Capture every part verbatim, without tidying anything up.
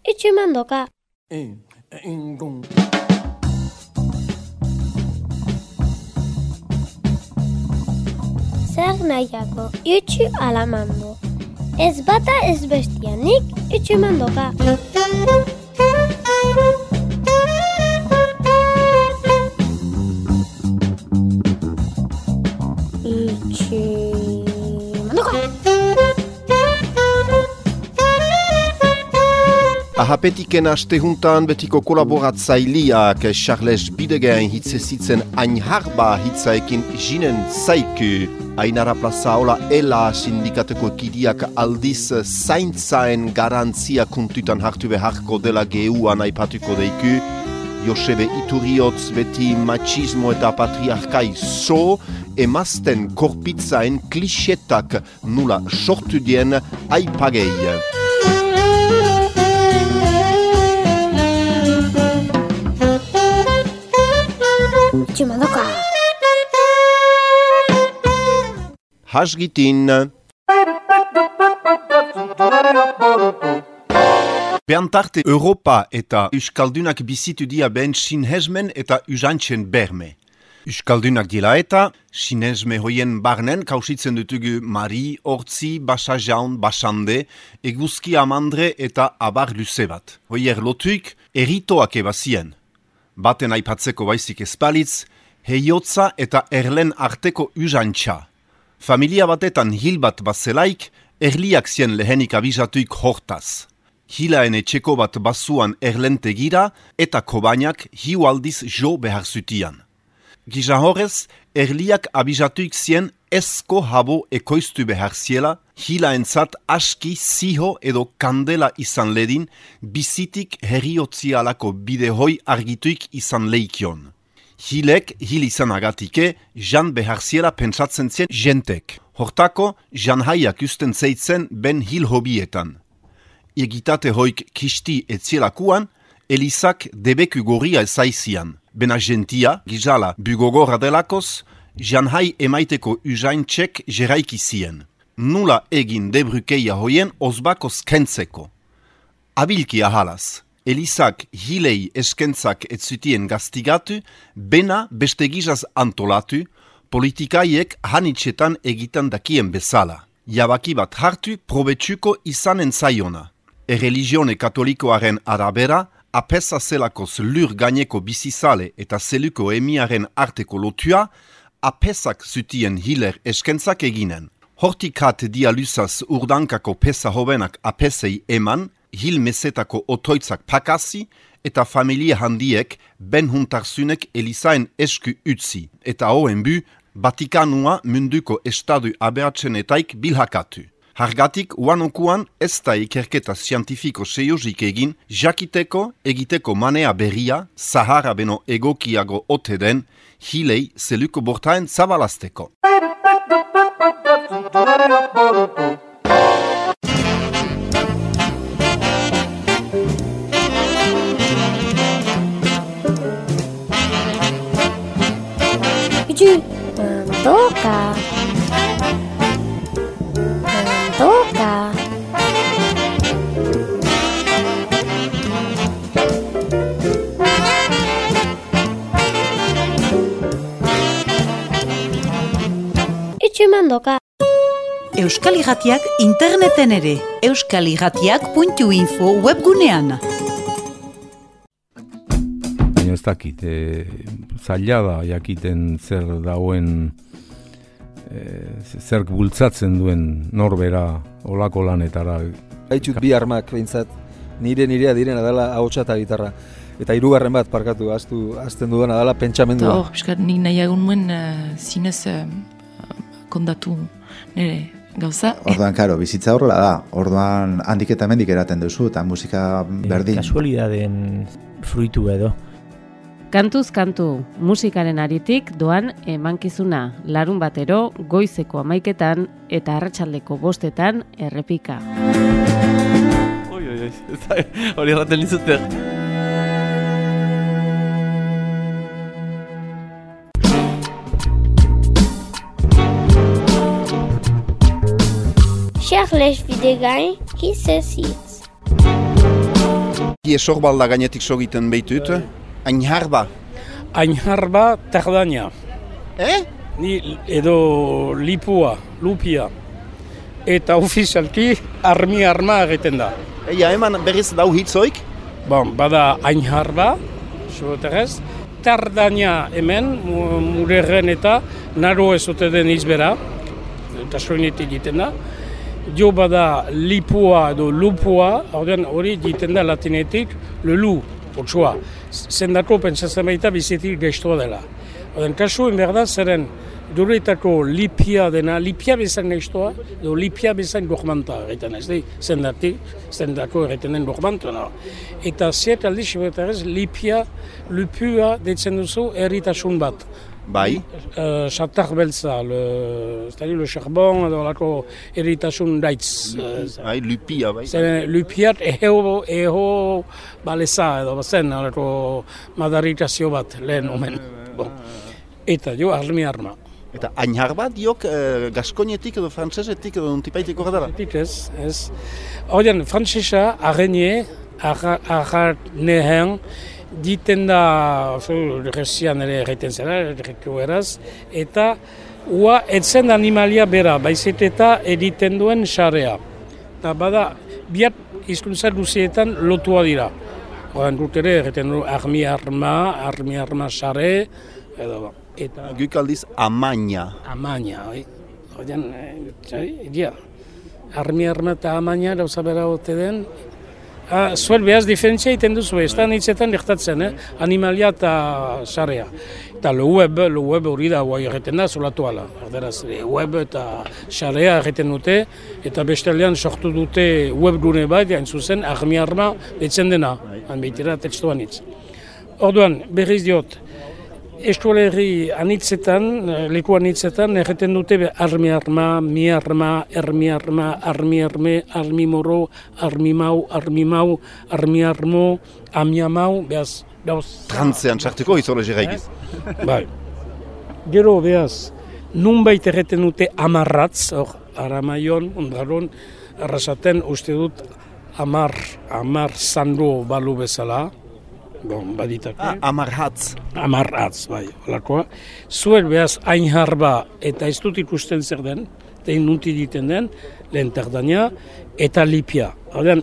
itxu mandoka. Zer nahiako, itxu alamando. Ez bata ez bestianik, itxu mandoka. Itxu mandoka. Ahapetiken astehuntan betiko kolaboratzaileak Charles Bidegen hitzezitzen ainharba hitzaekin jinen zaiku. Ainara plazaola ela sindikateko kidiak aldiz zaintzaen garantzia kuntutan hartu beharko dela geuan aipatuko deiku. Josebe Iturriotz beti machismo eta patriarkai so, emazten korpitzaen klisetak nula sortu dien aipagei. Tximandoka. Hasgitin. Beantarte Europa eta Euskaldunak bizitu dia ben sinhezmen eta usantzen berme. Euskaldunak dila eta sinhezme hoien barnen kausitzen dutugu Mari, Hortzi, Basa Jaun, Basande, Eguzki Amandre eta abar luze bat. Hoier lotuik eritoak ebazien. Baten aipatzeko baizik espalitz, heiotza eta erlen arteko usantza. Familia batetan hil bat bazelaik, erliak zien lehenik abizatuik hortaz. Hilaen etxeko bat basuan erlentegira eta kobainak hiu aldiz jo behar zutian. Gisa horrez, erliak abizatuik zien esko habo ekoiztu behar ziela, hilaentzat aski ziho edo kandela izan ledin, bizitik herriotzialako bidehoi argituik izan leikion. Hilek, hil izan agatike, jan behar ziela pentsatzen zien jentek. Hortako, jan haiak usten zeitzen ben hil hobietan. Egitate hoik kisti etzielakuan, Elizak debeku gorria ezaizian. Bena gentia, gizala, bugogorra delakoz, janhai emaiteko usaintxek jeraiki zien. Nula egin debrukeia hoien ozbakoz kentzeko. Abilki ahalaz, Elizak hilei eskentzak etzutien gaztigatu, bena beste gizaz antolatu, politikaiek hanitxetan egitan dakien bezala. Jabaki bat hartu probetsuko izanen zaiona. Erreligione katolikoaren arabera, apesa zelakoz lur gaineko bizizale eta zeluko emiaren arteko lotua, apesak zutien hiler eskentzak eginen. Hortikat dialusaz urdankako pesa hobenak apesei eman, hil mesetako otoitzak pakasi, eta familie handiek ben huntarzunek Elizaen esku utzi, eta hoen bu, Vatikanua munduko estadu aberatzenetaik bilhakatu. Hargatik, uanokuan ez da ikerketa zientifiko seiozik egin, jakiteko egiteko manea berria, Sahara beno egokiago ote den, hilei zeluko bortaen zabalazteko. Itxu, mandoka. Mandoka. Itxu mandoka. Euskal Irratiak interneten ere, euskalirratiak puntu info webgunean. Baina ez dakit, e, zaila da jakiten zer dauen, e, zer bultzatzen duen norbera olako lanetara. Haitxut bi armak behintzat, nire nirea direna dela ahotsa eta gitarra. Eta hirugarren bat parkatu, aztu, azten dudana dela pentsamendua. Hor, piskat nik nahiagun nuen uh, zinez uh, kondatu nire gauza. Orduan, karo, bizitza horrela da. Orduan, handik eta mendik eraten duzu, eta musika berdin. Kasualidaden fruitu edo. Kantuz kantu, musikaren aritik doan emankizuna, larun batero, goizeko amaiketan eta arratsaldeko bostetan errepika. Oi, oi, oi, hori erraten lizuter. Charles Bidegen, Hissesitz. Sorbalda gainetik sogiten behitut. Ainharba. Ainharba tardania. Eh? Ni edo lipua, lupia. Eta ofizialki armi arma egiten da. Eia, eman berriz dau hitzoik? Bon, bada ainharba, soterrez. Tardania hemen, murerren eta naro ezote den izbera. Eta soinetik egiten da. Jo bada lipua edo lupua, hori egiten da latinetik lelu, otsoa. Zendako pentsatzen baita bizitik gestoa dela. Oden, kasu behar da, zeren duretako lipia dena, lipia bezan gestoa, edo lipia bezan gormanta egiten ez, zendatik, zendako egiten den gormanta. No? Eta ziet aldi, sibetarez, lipia, lupua, deitzen duzu, erritasun bat. Bai? Xatar uh, beltza, le, le charbon, edo lako erritasun daitz. Bai, lupia, bai. Zer, lupiat eho, eho baleza, edo bazen, lako madarritazio bat, lehen omen. Bon. Eta jo, armi arma. Eta ainharba diok eh, gaskonietik edo frantsesetik edo untipaitiko gadara? Ez, ez. Horien, frantsesa, arrenie, arranehen, diten da, rezian ere egiten zera, erreko eraz, eta ua etzen animalia bera, baizet eta editen duen xarea. Eta bada, biat hizkuntza luzietan lotua dira. Horren dut ere, egiten du armi arma, armi arma xare, edo, eta... Guk aldiz amaina. Amaina, oi. Horren, egia, armi arma eta amaina, dauza bera hote den, Ah, zuel behaz diferentzia egiten duzu, ez da nitzetan gertatzen, eh? Animalia eta xarea. Eta le web, le web hori da, guai egiten da, zolatu ala. Erderaz, web eta xarea egiten dute, eta bestalean sortu dute web gune bat, hain zuzen, armi arma ditzen dena, han behitera tekstuan hitz. Orduan, berriz diot, estualerri anitzetan, leku anitzetan, egiten dute armi arma, mi arma, ermi arma, armi arme, armi moro, armi mau, armi mau, armi armo, amia mau, behaz, dauz... Trantzean txartuko izole jiraigiz. Bai. Gero, behaz, nunbait egiten dute amarratz, hor, aramaion, ondaron, arrasaten, uste dut, amar, amar zando balu bezala, bon, baditake. Ah, amarratz. Amarratz, bai, holakoa. Zuel behaz ainharba eta ez dut ikusten zer den, eta inunti diten den, lehen tardania, eta lipia. Horten,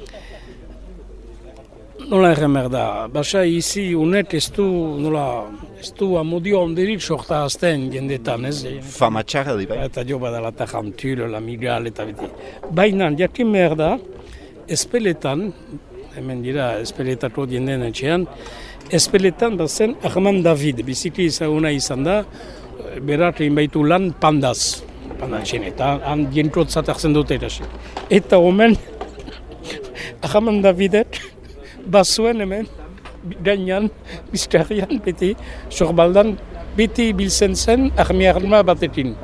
nola erren behar da, basa izi unet ez du, nola, ez du amodio onderit sorta azten jendetan, ez? Fama txarra di, bai. Eta jo badala tajantur, la migal, eta beti. Baina, jakin behar da, espeletan, hemen dira espeletako dienden etxean, espeletan bazen Armand David, biziki izaguna izan da, berak egin baitu lan pandaz, pandatxen, eta han dientrotzat hartzen dute erasi. Eta omen, Armand Davidet, bazuen hemen, gainan, bizkarrian, beti, sorbaldan, beti biltzen zen armi arma batekin.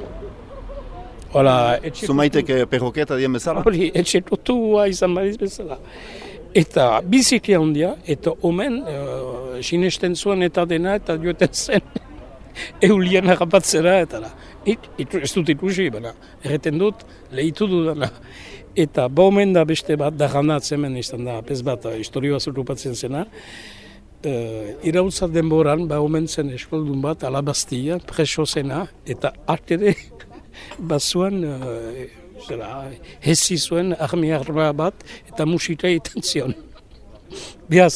Hola, Zumaiteke perroketa dien bezala? Hori, etxetutua izan badiz bezala. Eta biziki handia, eta omen, uh, sinesten zuen eta dena, eta joeten zen, eulien harrapatzera, eta da. It, it, ez dut ikusi, baina, erreten dut, lehitu dudana. Eta ba omen da beste bat, daganatz hemen izan da, pez bat, historioa zurupatzen zena, uh, iraultzat denboran, ba omen zen eskoldun bat, alabaztia, preso zena, eta artere, bazuan, uh, zera, hezi zuen armi arba bat eta musika egiten zion. Biaz,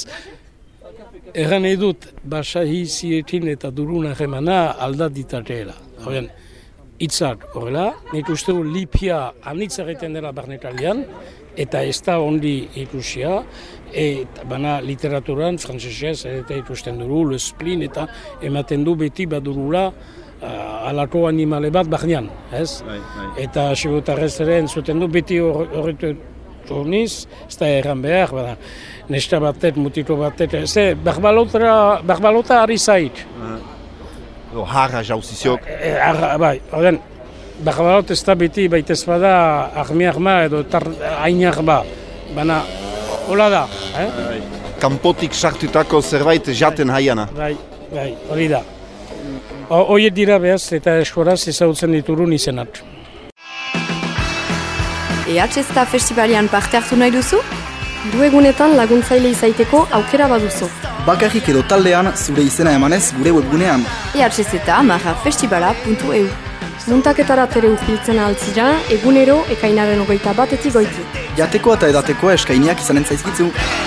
erran edut, basa hiziekin eta duruna remana aldat ditateela. Horren, itzak horrela, nik uste du lipia anitz egiten dela barnetalian, eta ez da ondi ikusia, eta bana literaturan, frantzesez, eta ikusten duru, le splin, eta ematen du beti badurula, Uh, alako animale bat barnean, ez? Bai, bai. Eta sibutarrez ere entzuten du beti horretu turniz, ez da erran behar, bada, nesta batet, mutiko batet, ez da, barbalota ari zait. Uh, harra jauziziok. Uh, harra, bai, horren, barbalot ez da beti baitez bada armi arma edo hain arma, baina, hola da, eh? Bai. Kanpotik sartutako zerbait jaten haiana. Bai, bai, hori da. Oiet dira behaz eta eskoraz ezagutzen diturun izenat. E H Z Festivalian parte hartu nahi duzu? Du egunetan laguntzaile izaiteko aukera baduzu. Bakarrik edo taldean zure izena emanez gure webgunean. E H Z marrafestibala puntu e u. Muntaketara tere urbiltzen altzira, egunero ekainaren hogeita batetik goiti. Jateko eta edateko eskainiak izanen zaizkitzu.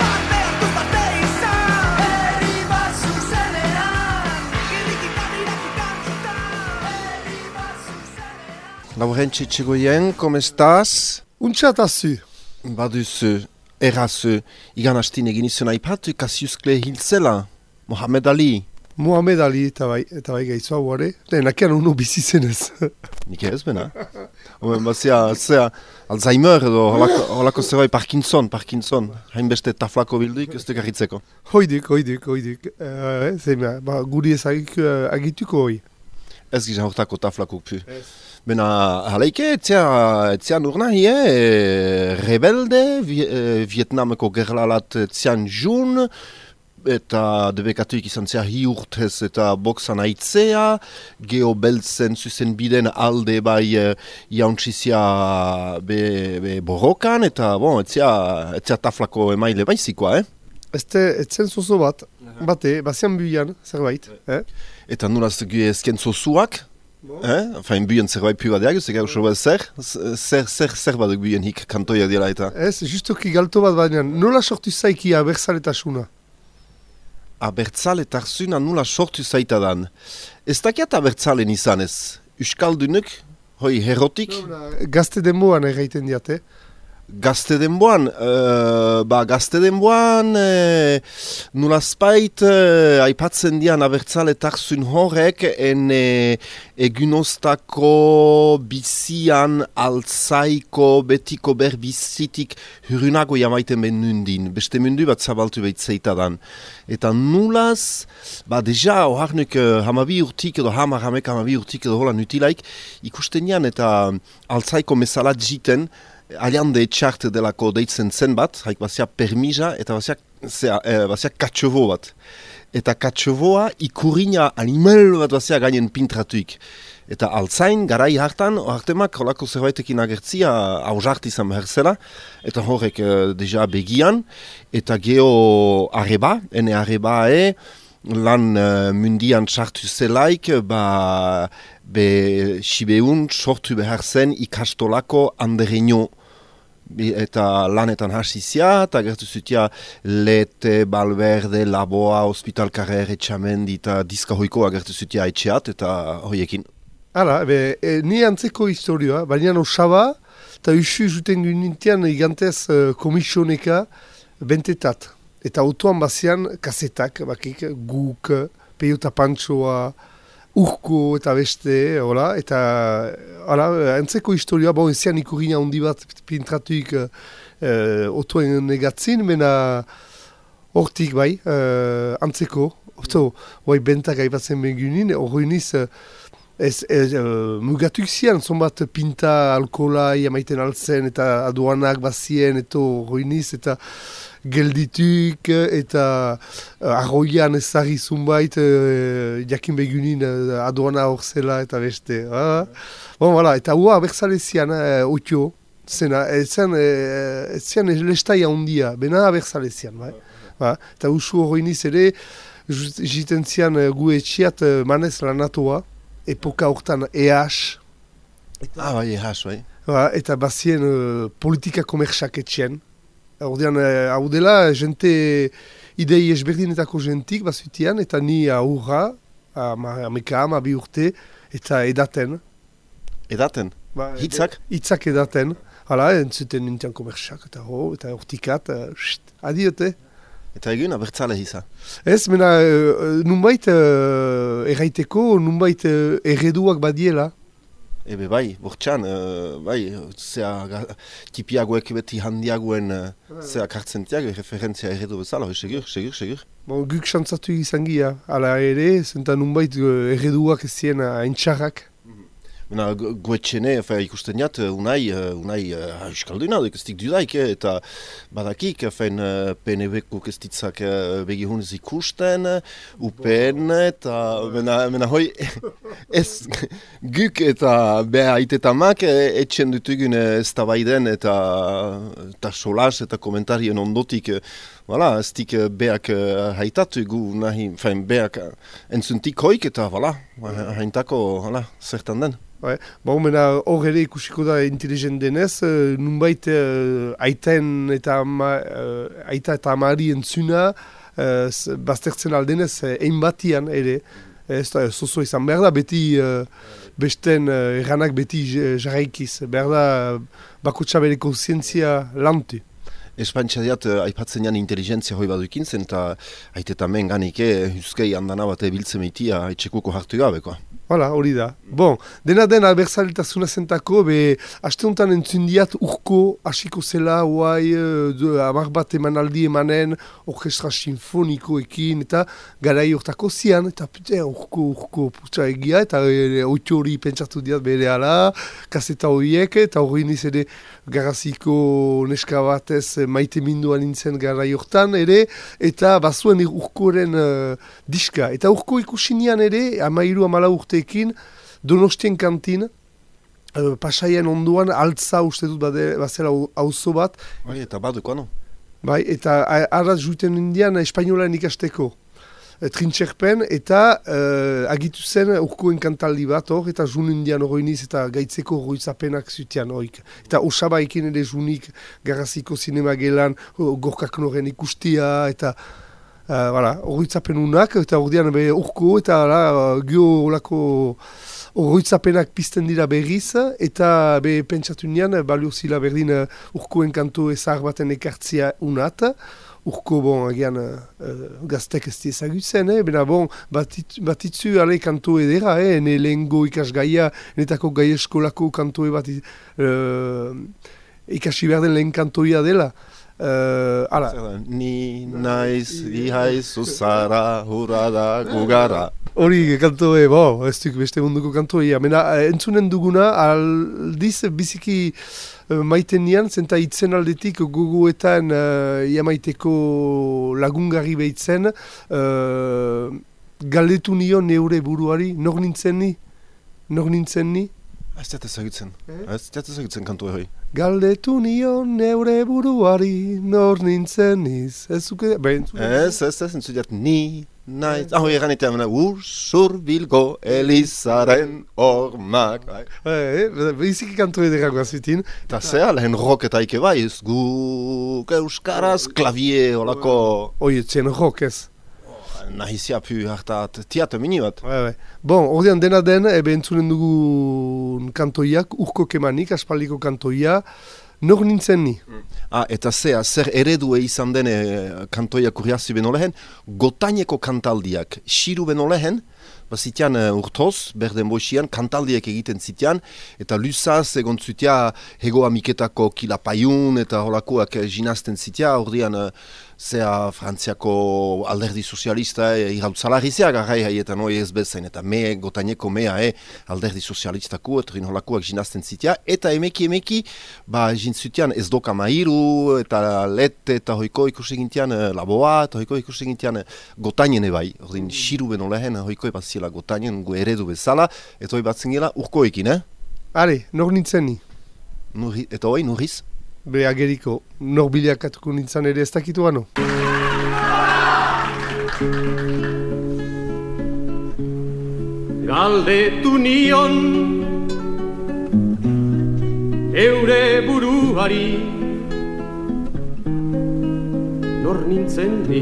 Laurentxe Txegoien, ¿cómo estás? Untxatazu. Baduzu, errazu, igan hastin egin izan aipatu Cassius-Clay hiltzela, Mohamed Ali. Mohamed Ali eta bai, eta bai gaitzu hau ere, lehenakean unu bizi zenez. Nik ez bena. Omen, bazia, zea, Alzheimer edo holako, holako zerbait Parkinson, Parkinson, hainbeste taflako bilduik ez duk agitzeko. Hoiduk, hoiduk, hoiduk. Uh, Zeima, ba, guri ez agik, uh, agituko hoi. Ez gizan hortako taflako pu. Bena, haleike, etzian urna hie, e, rebelde, vi, e, Vietnameko gerlalat etzian jun, eta debekatuik izan zea hi urtez eta boksan aitzea, geho beltzen zuzen biden alde bai e, jauntxizia be, be borrokan, eta bon, etzia, etzia taflako emaile baizikoa, eh? Ezte, etzen zozo bat, bate, bazian buian, zerbait, eh? Eta nolaz gu ezken zozuak? Eh? Fain buien zerbait pu badeak, ez egau soba zer? Zer, zer, zer baduk buien hik kantoia dira eta? Ez, justoki galto bat baina, nola sortu zaiki abertzaletasuna? Abertzaletasuna nola sortu zaitadan? Ez dakiat abertzalen izan ez? Euskaldunuk, hoi herrotik? Gazte denboan erraiten diate. Gazte denboan, uh, ba gazte denboan, uh, nolazpait uh, aipatzen dian abertzaletarzun horrek en uh, egunostako bizian altzaiko betiko berbizitik hurrunago jamaiten ben nundin. Beste mundu bat zabaltu behitzeitadan. Eta nulaz, ba deja oharnuk uh, hamabi urtik edo hamar hamek hamabi urtik edo hola nutilaik ikusten dian eta altzaiko mesalat jiten, aliande etxart delako deitzen zen bat, haik bazia permisa eta bazia, zea, e, bazia katxovo bat. Eta katxovoa ikurina animal bat bazia gainen pintratuik. Eta altzain, garai hartan, hartemak holako zerbaitekin agertzia hausart izan behar zela, eta horrek e, deja begian, eta geho arreba, ene arreba e, lan uh, mundian txartu zelaik, ba, be sibeun sortu behar zen ikastolako andereño. Eta lanetan hasizia, eta gertu zutia Lete, Balberde, Laboa, Hospital Carrer, Etxamendi eta Diska Hoikoa gertu zutia etxeat, eta hoiekin. Hala, be, e, ni antzeko historioa, baina osaba, eta usu juten gynintian igantez uh, komisioneka bentetat. Eta autoan bazian kasetak, bakik, guk, Peio eta Pantsoa, Urko eta beste, hola, eta hala, antzeko historia, bon, ezian ikurina handi bat pintratuik uh, otoen negatzin, mena hortik bai, uh, antzeko, oto, bai bentak aipatzen begunin, horreiniz, uh, ez, ez uh, mugatuk zian, zonbat pinta, alkola, jamaiten altzen, eta aduanak bazien, eta horreiniz, eta geldituk eta uh, arroian ezagri zunbait uh, jakin begunin uh, aduana hor zela eta beste. Ah. Bon, voilà, eta hua abertzalezian uh, otio, zena, ezen uh, lestaia hundia, bena abertzalezian. Bai? Ba, eta usu horreiniz ere, jiten zian uh, gu etxiat uh, manez lanatoa, epoka hortan E H. Ah, bai, E H, bai. Ba, eta bazien uh, politika komersak etxien. Ordean, hau dela, jente idei ezberdinetako jentik bazutian, eta ni aurra, ameka ama bi urte, eta edaten. Edaten? Ba, hitzak? Hitzak edaten. Hala, entzuten nintian komersak, eta ho, eta hortikat, uh, adiote. Eta egun, abertzale hiza? Ez, mena, uh, nunbait uh, erraiteko, nunbait uh, erreduak badiela. Ebe bai, bortxan, uh, bai, zea tipiagoek beti handiagoen uh, zea kartzentiak, referentzia erredu bezala, segur, segur, segur. Bon, guk xantzatu izan gira, ala ere, zenta nunbait uh, erreduak ez zien hain txarrak. Mena, goetxene, ikusten jat, unai, unai uh, euskalduna, ekestik dudaik, eh, eta badakik, fein uh, P N B-ko kestitzak uh, begihunez ikusten, U P N, eta mena, mena hoi, ez guk eta beha aitetamak eh, etxen dutugun ez tabaiden eta, eta solas eta komentarien ondotik, voilà, ez dik beak uh, haitatu gu, nahi, fein beak entzuntik hoik, eta voilà, haintako, voilà, zertan den. Ouais. Bon, mena hor ere ikusiko da intelligent denez, uh, nunbait uh, aiten eta ama, uh, aita eta amari entzuna uh, baztertzen aldenez egin batian ere. Ez da, zozo izan behar da, beti uh, besten uh, erranak beti jarraikiz. Behar da, bakotxa bere konsientzia lantu. Espantxa diat, aipatzen jan inteligentzia hoi badukin zen, eta aitetamen ganike, huskei handana bat ebiltzen meitia, etxekuko hartu gabeko. Hala, hori da. Bon, dena den albertzaletasuna zentako, be, aste honetan entzundiat urko hasiko zela, huai, amar bat emanaldi emanen, orkestra sinfonikoekin, eta garai hortako zian, eta pute, urko, urko, putsa egia, eta e, oito hori pentsatu diat bere ala, kaseta horiek, eta hori niz ere garaziko neska batez maite minduan nintzen garai hortan, ere, eta bazuen urkoren uh, diska. Eta urko ikusinean ere, amairu amala urte ekin, Donostien kantin, uh, Pasaian onduan, altza uste dut bade, bazela auzo bat. Bai, eta baduko, no? Bai, eta arraz juiten indian espainolan ikasteko. E, trintxerpen, eta uh, agitu zen urkoen kantaldi bat hor, eta jun indian horoiniz eta gaitzeko horoitzapenak zutean horik. Eta osaba ekin ere junik garaziko sinema gelan, gorkak noren ikustia, eta Uh, voilà, horretzapen unak, eta ordean be urko, eta uh, gio olako horretzapenak pizten dira berriz, eta be pentsatu nian, balio zila berdin uh, urkoen kanto ezar baten ekartzia unat. Urko, bon, agian uh, gaztek ez ezagutzen, eh? Bena, bon, batit, batitzu ale kanto edera, eh? Ene lehengo ikasgaia, netako gai eskolako kantoe bat uh, ikasi berden lehen kantoia dela. Uh, ala. Ni naiz, ihaiz, uzara, hurada, gugara. Hori kantoe, bo, ez duk beste munduko kantoia. Mena, entzunen duguna, aldiz biziki uh, maiten nian, zenta itzen aldetik gogoetan uh, iamaiteko lagungarri behitzen, uh, galdetu nion neure buruari, nor nintzen ni? Nor nintzen ni? Ez diat ezagutzen, ez diat ezagutzen kantu hori. Galdetu nion neure buruari, nor nintzen niz. Ez zuke, behin zuke? Ez, ez, ez, entzu diat, ni, naiz, aho egan eta mena, ursur bilgo Elizaren ormak. Eh, biziki kantu ederagoa zutin. Eta zea, lehen rock eta ike bai, ez guk euskaraz, klavie, holako... Oi, etzen rock ez. Nahizia pu hartat teatro mini bat. Bai, bai. Bon, ordean dena den, ebe entzunen dugu kantoiak, urko kemanik, aspaldiko kantoia, nor nintzen ni. Mm. Ah, eta zea, zer eredue izan dene kantoiak urriazi beno lehen, gotaineko kantaldiak, xiru beno lehen, bazitian uh, urtoz, berden boixian, kantaldiak egiten zitian, eta lusaz egon zutia hego amiketako kilapaiun, eta holakoak jinazten zitia, ordean uh, zea Frantziako alderdi sozialista e, irautzalarizia garrai haietan hoi ez bezain, eta me, gotaineko mea e, alderdi sozialistako, eta holakoak jinazten zitia, eta emeki emeki, ba, jintzutian ez doka mairu, eta lete, eta hoiko ikusegintian uh, laboa, eta hoiko ikusegintian uh, gotainen ebai, ordin, xiru beno lehen, hoiko ebaziela gotainen, gu eredu bezala, eta hoi batzen gela urkoekin, eh? Are, nor nintzen ni? Nurri, eta hoi, nurriz? Be ageriko, nor biliakatuko nintzen ere ez dakitu ano. Galdetu nion eure buruari nor nintzen ni,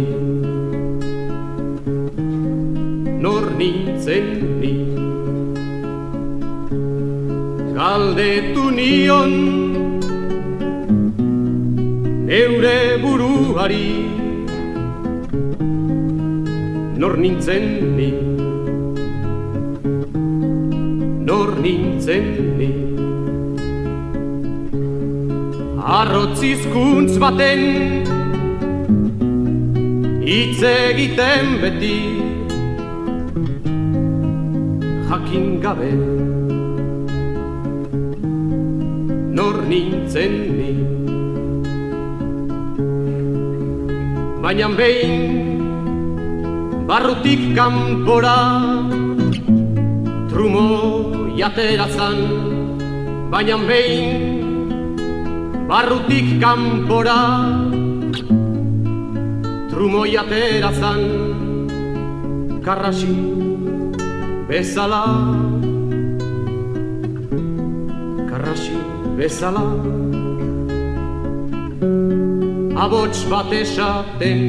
nor nintzen ni. Galdetu nion eure buruari nor nintzen ni, nor nintzen ni. Arrotzizkuntz baten hitz egiten beti jakin gabe nor nintzen ni. Baina behin, barrutik kanpora, trumo jaterazan. Baina behin, barrutik kanpora, trumo jaterazan. Karrasi bezala, karrasi bezala, abots bat esaten.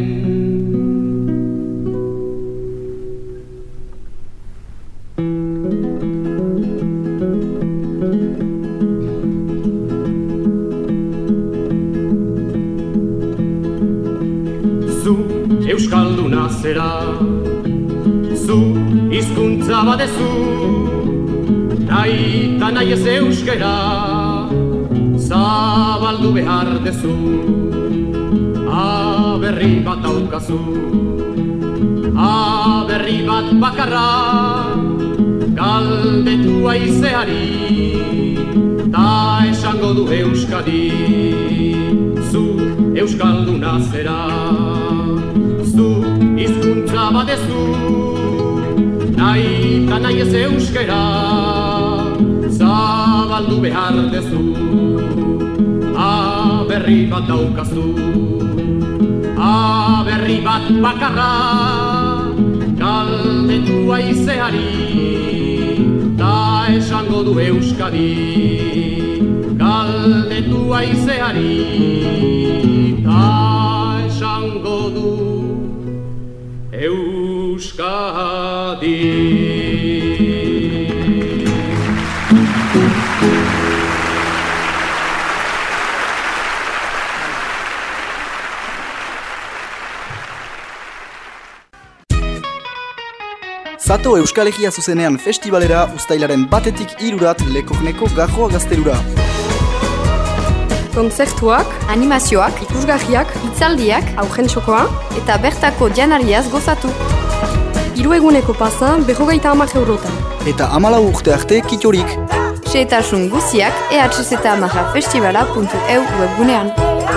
Zu euskalduna zera, zu hizkuntza badezu, nahi eta nahi ez euskera, zabaldu behar dezu. Aberri bat daukazu, aberri bat bakarra, galdetu aizeari, ta esango du euskadi. Zu euskalduna zera, zu hizkuntza badezu, nahi eta nahi ez euskera, zabaldu behar dezu. Aberri bat daukazu, aberri bat bakarra, galdetu aizeari, ta esango du euskadi. Galdetu aizeari, ta esango du euskadi. Zato Euskal Herria zuzenean festivalera uztailaren batetik hirurat Lekorneko Garroa gaztelura. Kontzertuak, animazioak, ikusgarriak, hitzaldiak, aurrentxokoa eta bertako janariaz gozatu. Hiru eguneko pasa berrogeita hamar eurotan. Eta hamalau urte arte kitorik. Xehetasun guziak e h z amarra festivala puntu e u webgunean.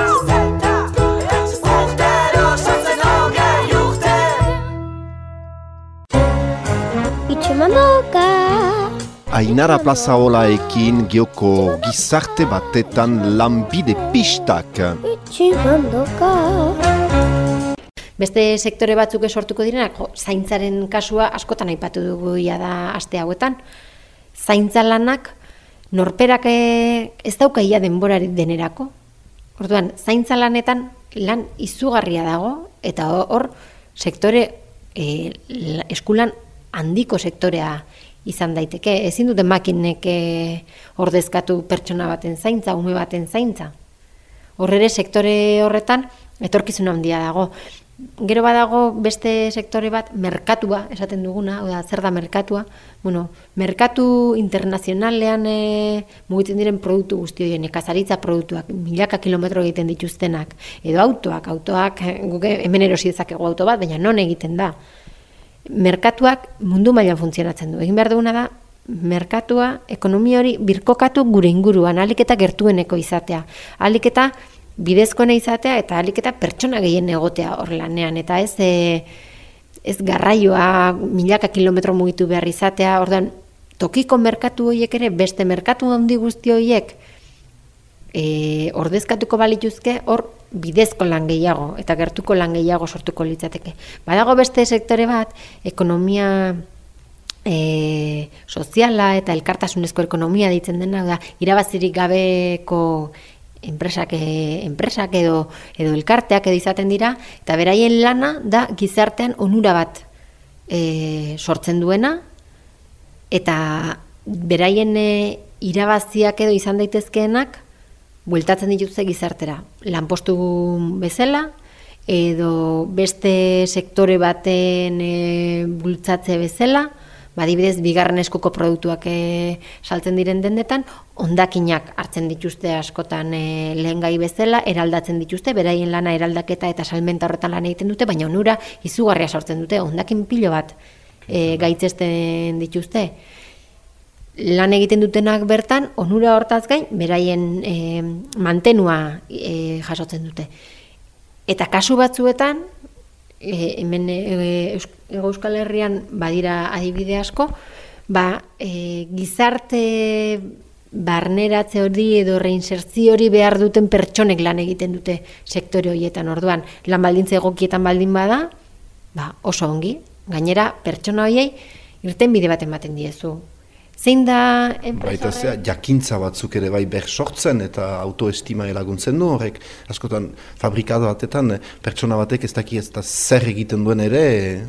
Itxemandoka! Ainara Plazaolaekin geoko gizarte batetan lanbide pistak. Itxemandoka! Beste sektore batzuk sortuko direnak, zaintzaren kasua askotan aipatu dugu da aste hauetan. Zaintza lanak norperak ez dauka ia denborarik denerako. Orduan, zaintza lanetan lan izugarria dago, eta hor sektore e, eskulan handiko sektorea izan daiteke. Ezin dute makinek ordezkatu pertsona baten zaintza, ume baten zaintza. Hor ere sektore horretan etorkizun handia dago. Gero badago beste sektore bat, merkatua, esaten duguna, oda, zer da merkatua? Bueno, merkatu internazionalean e, mugitzen diren produktu guzti horien, nekazaritza produktuak, milaka kilometro egiten dituztenak, edo autoak, autoak, guke, hemen erosi dezakegu auto bat, baina non egiten da. Merkatuak mundu mailan funtzionatzen du. Egin behar duguna da, merkatua, ekonomia hori birkokatu gure inguruan, ahalik eta gertueneko izatea, ahalik eta bidezkoena izatea eta ahalik eta pertsona gehien egotea hor lanean, eta ez e, ez garraioa milaka kilometro mugitu behar izatea. Orduan, tokiko merkatu horiek ere, beste merkatu handi guzti horiek e, ordezkatuko balituzke, hor bidezko lan gehiago eta gertuko lan gehiago sortuko litzateke. Badago beste sektore bat, ekonomia e, soziala eta elkartasunezko ekonomia deitzen dena, da, irabazirik gabeko enpresak, enpresak edo, edo elkarteak edo izaten dira, eta beraien lana da gizartean onura bat e, sortzen duena, eta beraien e, irabaziak edo izan daitezkeenak bueltatzen dituzte gizartera. Lanpostu bezala, edo beste sektore baten e, bultzatze bezala, badibidez, bigarren eskuko produktuak e, saltzen diren dendetan, hondakinak hartzen dituzte askotan e, lehen gai bezala, eraldatzen dituzte, beraien lana eraldaketa eta salmenta horretan lan egiten dute, baina onura izugarria sortzen dute, hondakin pilo bat e, gaitzesten dituzte. lan egiten dutenak bertan, onura hortaz gain, beraien e, mantenua e, jasotzen dute. Eta kasu batzuetan, e, hemen e, Euskal Herrian badira adibide asko, ba, e, gizarte barneratze hori edo reinsertzio hori behar duten pertsonek lan egiten dute sektore horietan. Orduan, lan baldintza egokietan baldin bada, ba, oso ongi. Gainera, pertsona horiei irten bide bat ematen diezu. Zein da Baita zea, jakintza batzuk ere bai ber sortzen eta autoestima laguntzen du horrek. Askotan, fabrikado batetan, pertsona batek ez daki ez da zer egiten duen ere.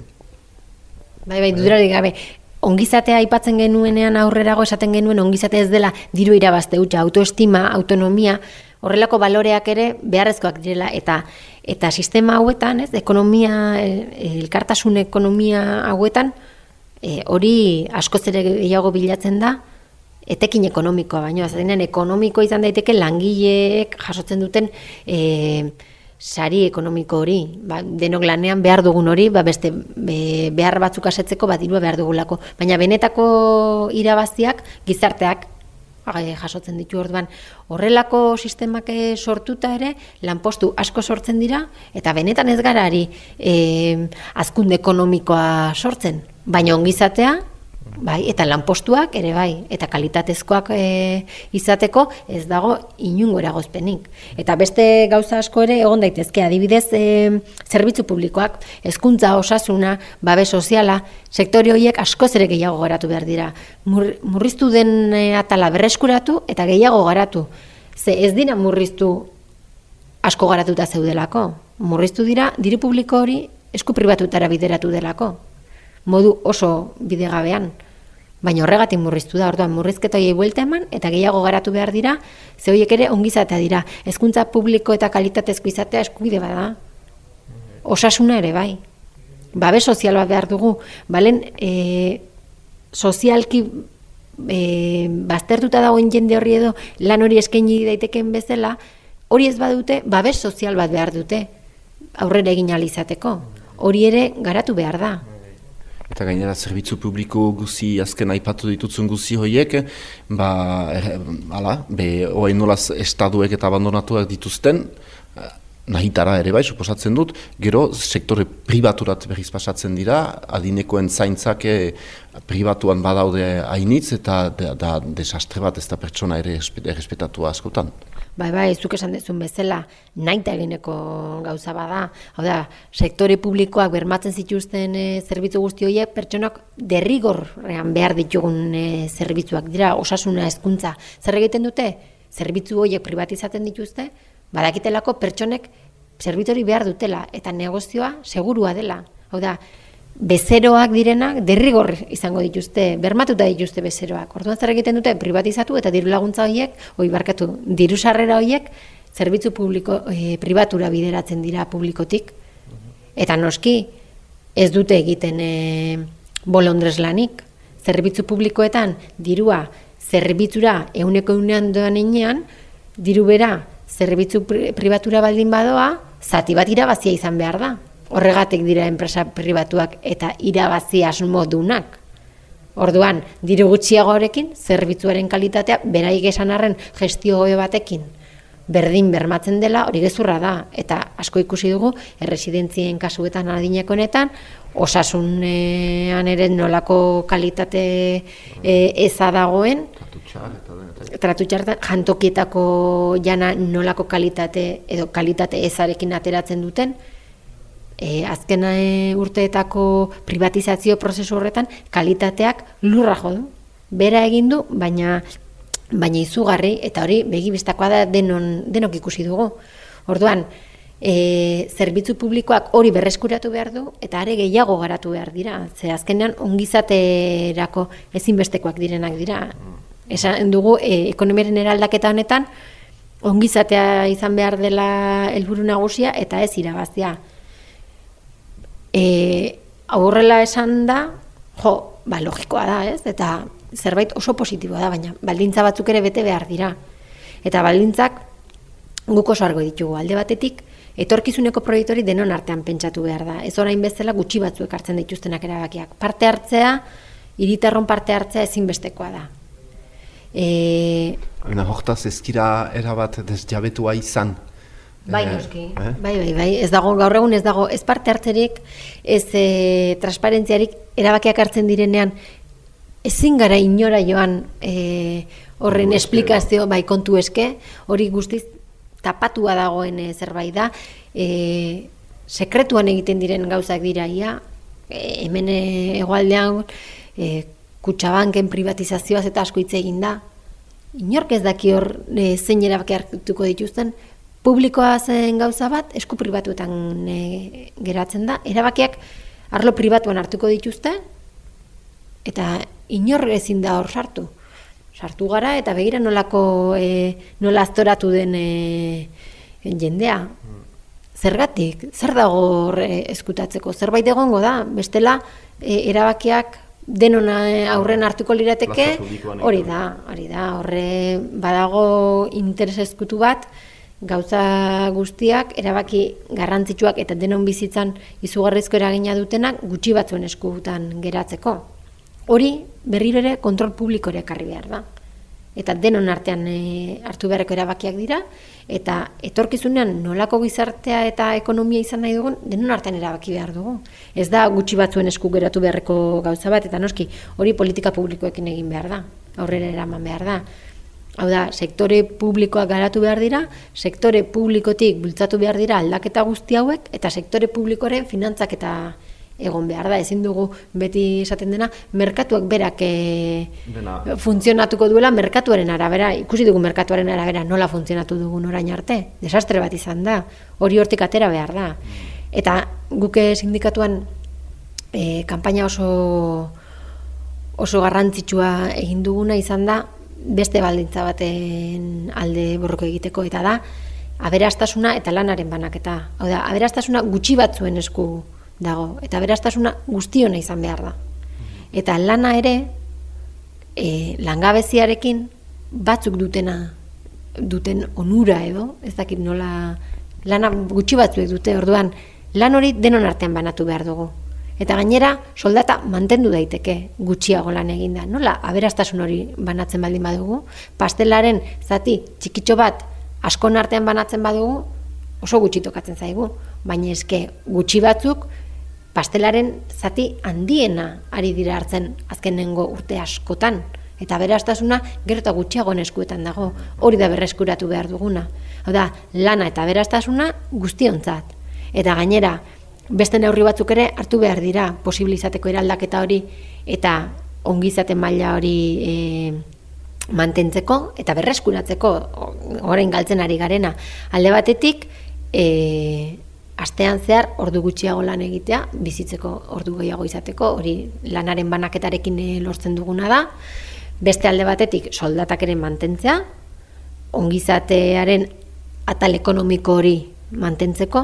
Bai, bai, dudarik gabe. Ongizatea aipatzen genuenean aurrerago esaten genuen ongizatea ez dela diru irabazte hutsa, autoestima, autonomia, horrelako baloreak ere beharrezkoak direla eta eta sistema hauetan, ez, ekonomia, elkartasun ekonomia hauetan, E, hori askoz ere gehiago bilatzen da etekin ekonomikoa, baina azkenean ekonomiko izan daiteke langileek jasotzen duten e, sari ekonomiko hori, ba, denok lanean behar dugun hori, ba, beste be, behar batzuk asetzeko ba, dirua behar dugulako, baina benetako irabaziak gizarteak jasotzen ditu. Orduan horrelako sistemak sortuta ere lanpostu asko sortzen dira eta benetan ez gara ari e, hazkunde ekonomikoa sortzen, baina ongizatea bai, eta lanpostuak ere bai, eta kalitatezkoak e, izateko ez dago inungo eragozpenik. Eta beste gauza asko ere egon daitezke, adibidez e, zerbitzu publikoak, hezkuntza, osasuna, babes soziala, sektore horiek askoz ere gehiago garatu behar dira. Mur, murriztu den e, atala berreskuratu eta gehiago garatu. Ze ez dira murriztu asko garatuta zeudelako. Murriztu dira diru publiko hori esku pribatutara bideratu delako. Modu oso bidegabean. Baina horregatik murriztu da, orduan murrizketa horiei buelta eman eta gehiago garatu behar dira, ze horiek ere ongizatea dira. Hezkuntza publiko eta kalitatezko izatea eskubide bada. Osasuna ere bai. Babes sozial bat behar dugu. Balen, e, sozialki e, baztertuta dagoen jende horri edo lan hori eskaini daiteken bezala, hori ez badute, babes sozial bat behar dute aurrera egin ahal izateko. Hori ere garatu behar da. Eta gainera zerbitzu publiko guzi azken aipatu ditutzen guzi hoiek, ba, er, ala, be, oain nolaz estaduek eta abandonatuak dituzten, nahitara ere bai, suposatzen dut, gero sektore pribaturat berriz pasatzen dira, adinekoen zaintzak pribatuan badaude hainitz, eta da, da desastre bat ez da pertsona ere errespetatua askotan. Bai, bai, zuk esan dezun bezala, naita egineko gauza bada. Hau da, sektore publikoak bermatzen zituzten e, zerbitzu guzti horiek pertsonak derrigorrean behar ditugun e, zerbitzuak dira, osasuna, hezkuntza. Zer egiten dute? Zerbitzu horiek privatizatzen dituzte, badakitelako pertsonek zerbitzu hori behar dutela, eta negozioa segurua dela. Hau da, bezeroak direnak derrigor izango dituzte, bermatuta dituzte bezeroak. Orduan zer egiten dute privatizatu eta diru laguntza horiek, hori barkatu, diru sarrera horiek zerbitzu publiko, e, pribatura bideratzen dira publikotik. Eta noski ez dute egiten e, bolondrez lanik. Zerbitzu publikoetan dirua zerbitzura ehuneko ehunean doan enean, diru bera zerbitzu pri, pribatura baldin badoa, zati bat irabazia izan behar da. Horregatik dira enpresa pribatuak eta irabazi asmodunak. Orduan, diru gutxiagorekin, zerbitzuaren kalitatea, beraik esan arren gestio gobe batekin, berdin bermatzen dela, hori gezurra da. Eta asko ikusi dugu, erresidentzien kasuetan adineko honetan, osasunean ere nolako kalitate e, eza dagoen, tratutxar, jantokietako jana nolako kalitate edo kalitate ezarekin ateratzen duten, E, azken e, urteetako privatizazio prozesu horretan kalitateak lurra jo du. Bera egin du, baina baina izugarri, eta hori begibistakoa da denon, denok ikusi dugu. Orduan, e, zerbitzu publikoak hori berreskuratu behar du, eta are gehiago garatu behar dira. Ze azkenean ongizaterako ezinbestekoak direnak dira. Esan dugu, e, ekonomiaren eraldaketa honetan, ongizatea izan behar dela helburu nagusia, eta ez irabazia. E, aurrela esan da, jo, ba, logikoa da, ez? Eta zerbait oso positiboa da, baina baldintza batzuk ere bete behar dira. Eta baldintzak guk oso argo ditugu. Alde batetik, etorkizuneko proiektori denon artean pentsatu behar da. Ez orain bezala gutxi batzuek hartzen dituztenak erabakiak. Parte hartzea, hiritarron parte hartzea ezinbestekoa da. E... Baina hortaz ez dira erabat desjabetua izan. Bai, noski, eh? bai, bai, bai, ez dago, gaur egun ez dago, ez parte hartzerik, ez e, transparentziarik erabakiak hartzen direnean, ezin gara inora joan e, horren esplikazio, bai, kontu eske, hori guztiz tapatua dagoen e, zerbait da, e, sekretuan egiten diren gauzak dira, ia, e, hemen hegoaldean e, Kutxabanken privatizazioaz eta asko hitz egin da, inork ez daki hor e, zein erabaki hartuko dituzten, publikoa zen gauza bat, esku pribatuetan e, geratzen da, erabakiak arlo pribatuan hartuko dituzte, eta inor ezin da hor sartu. Sartu gara eta begira nolako, e, nola aztoratu den e, jendea. Zergatik, zer dago hor e, eskutatzeko, zerbait egongo da, bestela e, erabakiak denon aurren hartuko lirateke, hori da, hori da, horre badago interes ezkutu bat, gauza guztiak, erabaki garrantzitsuak eta denon bizitzan izugarrizko eragina dutenak gutxi batzuen eskutan geratzeko. Hori berriro ere kontrol publikore ekarri behar da. Eta denon artean e, hartu beharreko erabakiak dira, eta etorkizunean nolako gizartea eta ekonomia izan nahi dugun, denon artean erabaki behar dugu. Ez da gutxi batzuen esku geratu beharreko gauza bat, eta noski hori politika publikoekin egin behar da, aurrera eraman behar da. Hau da, sektore publikoak garatu behar dira, sektore publikotik bultzatu behar dira aldaketa guzti hauek, eta sektore publikoren finantzak eta egon behar da. Ezin dugu beti esaten dena, merkatuak berak e, funtzionatuko duela merkatuaren arabera, ikusi dugu merkatuaren arabera nola funtzionatu dugun orain arte, desastre bat izan da, hori hortik atera behar da. Eta guke sindikatuan e, kanpaina oso, oso garrantzitsua egin duguna izan da, beste baldintza baten alde borroko egiteko, eta da aberastasuna eta lanaren banaketa. Hau da, aberastasuna gutxi batzuen esku dago, eta aberastasuna guztiona izan behar da. Eta lana ere, e, langabeziarekin batzuk dutena, duten onura edo, ez dakit nola, lana gutxi batzuek dute, orduan, lan hori denon artean banatu behar dugu. Eta gainera, soldata mantendu daiteke gutxiago lan eginda. Nola, aberastasun hori banatzen baldin badugu, pastelaren zati txikitxo bat askon artean banatzen badugu, oso gutxi tokatzen zaigu. Baina eske gutxi batzuk pastelaren zati handiena ari dira hartzen azkenengo urte askotan. Eta aberastasuna gero eta gutxiagoen eskuetan dago, hori da berreskuratu behar duguna. Hau da, lana eta aberastasuna guztiontzat. Eta gainera, beste neurri batzuk ere hartu behar dira, posibilizateko eraldaketa hori eta ongizate maila hori e, mantentzeko eta berreskuratzeko, orain galtzen ari garena. Alde batetik, e, astean zehar ordu gutxiago lan egitea, bizitzeko ordu gehiago izateko, hori lanaren banaketarekin lortzen duguna da. Beste alde batetik, soldatak ere mantentzea, ongizatearen atal ekonomiko hori mantentzeko,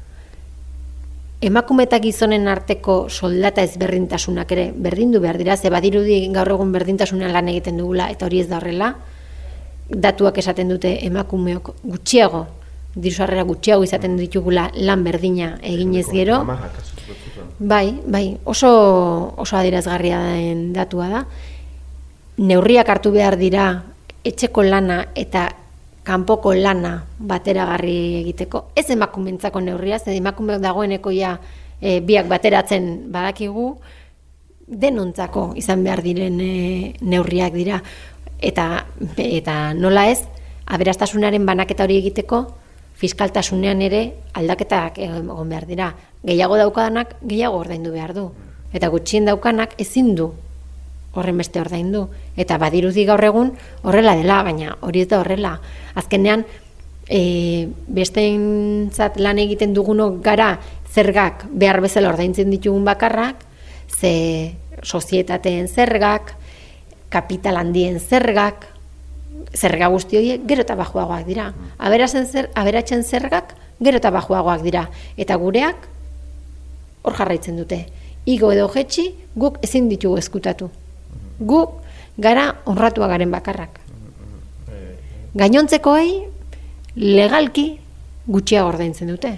emakume eta gizonen arteko soldata ezberdintasunak ere berdindu behar dira, ze badirudi gaur egun berdintasunean lan egiten dugula, eta hori ez da horrela. Datuak esaten dute emakumeok gutxiago, diru-sarrera gutxiago izaten ditugula lan berdina eginez gero. Bai, bai, oso, oso adierazgarria den datua da. Neurriak hartu behar dira etxeko lana eta kanpoko lana bateragarri egiteko. Ez emakumentzako neurria, ze emakumeak dagoeneko ja e, biak bateratzen badakigu, denontzako izan behar diren e, neurriak dira. Eta, eta nola ez, aberastasunaren banaketa hori egiteko, fiskaltasunean ere aldaketak egon behar dira. Gehiago daukadanak, gehiago ordaindu behar du. Eta gutxien daukanak ezin du horren beste ordaindu. Eta badirudi gaur egun horrela dela, baina hori ez da horrela. Azkenean, e, besteentzat lan egiten dugunok gara zergak behar bezala ordaintzen ditugun bakarrak, ze sozietateen zergak, kapital handien zergak, zerga guzti horiek gero eta bajuagoak dira. Aberatzen zer, aberatzen zergak gero eta bajuagoak dira. Eta gureak hor jarraitzen dute. Igo edo jetxi guk ezin ditugu eskutatu. Gu gara honratua garen bakarrak. Gainontzekoei legalki gutxiago ordaintzen dute.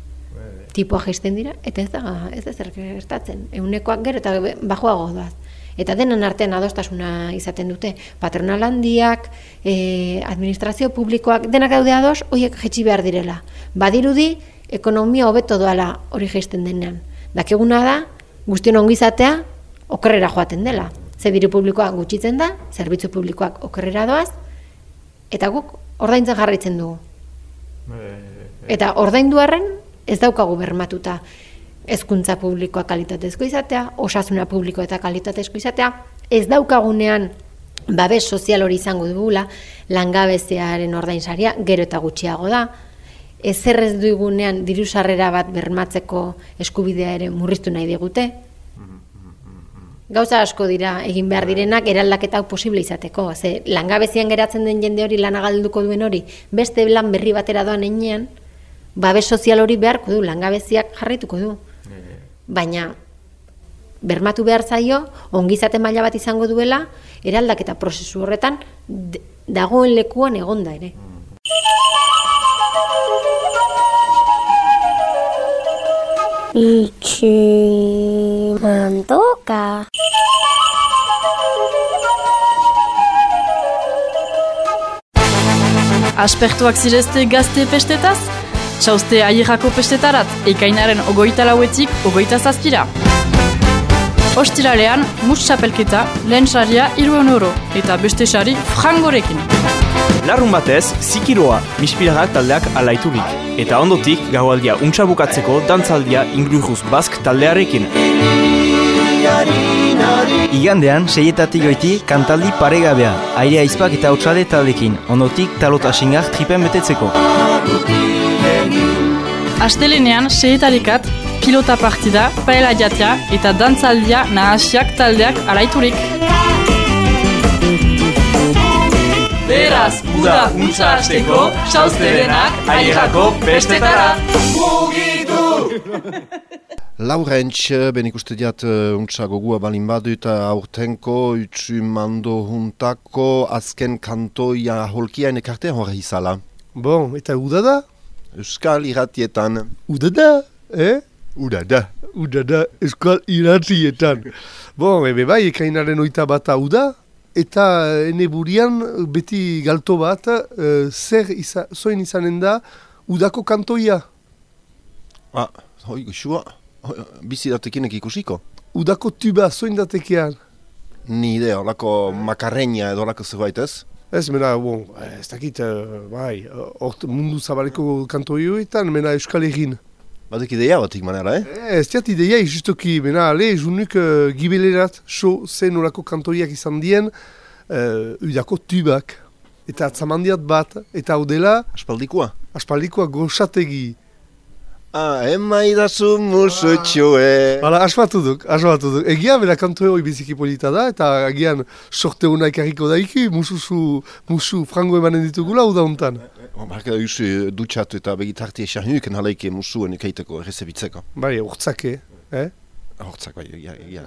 Tipoa jaisten dira eta ez da ez da zer gertatzen. Ehunekoak gero eta bajuago doaz. Eta denan artean adostasuna izaten dute. Patronal handiak, e, administrazio publikoak, denak daude ados, horiek jetxi behar direla. Badirudi, ekonomia hobeto doala hori jaisten denean. Dakeguna da, guztion ongizatea okerrera joaten dela. Ze diru publikoak gutxitzen da, zerbitzu publikoak okerrera doaz, eta guk ordaintzen jarraitzen dugu. Eta ordaindu arren ez daukagu bermatuta hezkuntza publikoa kalitatezko izatea, osasuna publikoa eta kalitatezko izatea, ez daukagunean babes sozial hori izango dugula, langabeziaren ordainsaria gero eta gutxiago da, ezer ez dugunean diru sarrera bat bermatzeko eskubidea ere murriztu nahi digute. Gauza asko dira egin behar direnak eraldaketa hau posible izateko. Ze langabezian geratzen den jende hori lana galduko duen hori, beste lan berri batera doan heinean, babes sozial hori beharko du, langabeziak jarraituko du. Baina bermatu behar zaio, ongizate maila bat izango duela, eraldaketa prozesu horretan dagoen lekuan egonda ere. Itxi mandoka. Aspertuak zirezte gazte pestetaz? Txauzte aierrako pestetarat, ekainaren ogoita lauetik ogoita zazpira. Ostiralean, mus txapelketa, lehen saria iruen euro, eta beste sari frangorekin. Larrun batez, zikiroa, mispilarrak taldeak alaiturik. Eta ondotik, gaualdia untsa bukatzeko dantzaldia Inglujuz Bask taldearekin. Igandean, seietatik goiti, kantaldi paregabea, aire aizpak eta hotxade taldekin, ondotik talota xingar tripen betetzeko. Astelenean, seietarikat, pilota partida, paella jatea eta dantzaldia nahasiak taldeak alaiturik. Beraz, uda untsa hasteko, txauzte denak aierrako pestetara. Laurentz, ben ikuste diat untsa gogua balin badu eta aurtenko utsu mando juntako azken kantoia holkiain ekarte horre izala. Bon, eta uda da? Euskal irratietan. Uda da, eh? Uda da. Uda da, Euskal irratietan. Bon, ebe bai, ekainaren oita bata uda, eta ene burian beti galto bat, uh, zer iza, zoin izanen da udako kantoia. Ah, hoi goxua, bizi datekinek ikusiko. Udako tuba, zoin datekean? Ni idea, lako makarreina edo lako zerbait ez? Ez, mena, bon, ez dakit, uh, bai, ort mundu zabaleko kantoioetan, mena Euskal Herrin. Batek ideia batik manera, eh? Ez diat ideia, justoki, mena, ale, junuk uh, gibelerat, so, zen olako kantoiak izan dien, uh, udako tubak, eta atzamandiat bat, eta odela... Aspaldikoa? Aspaldikoa goxategi. Ah, ema idazu musutxo, eh? Hala, asmatu duk, asmatu duk. Egia, bera kantoe hori biziki polita da, eta agian sorte hona ekarriko daiki, musuzu, musu frango emanen ditugula, uda hontan. Barka da usu dutxatu eta begitarti esan huken halaike musuen ekaiteko errezebitzeko. Bai, hortzake, eh? Hortzak, bai, egia, egia.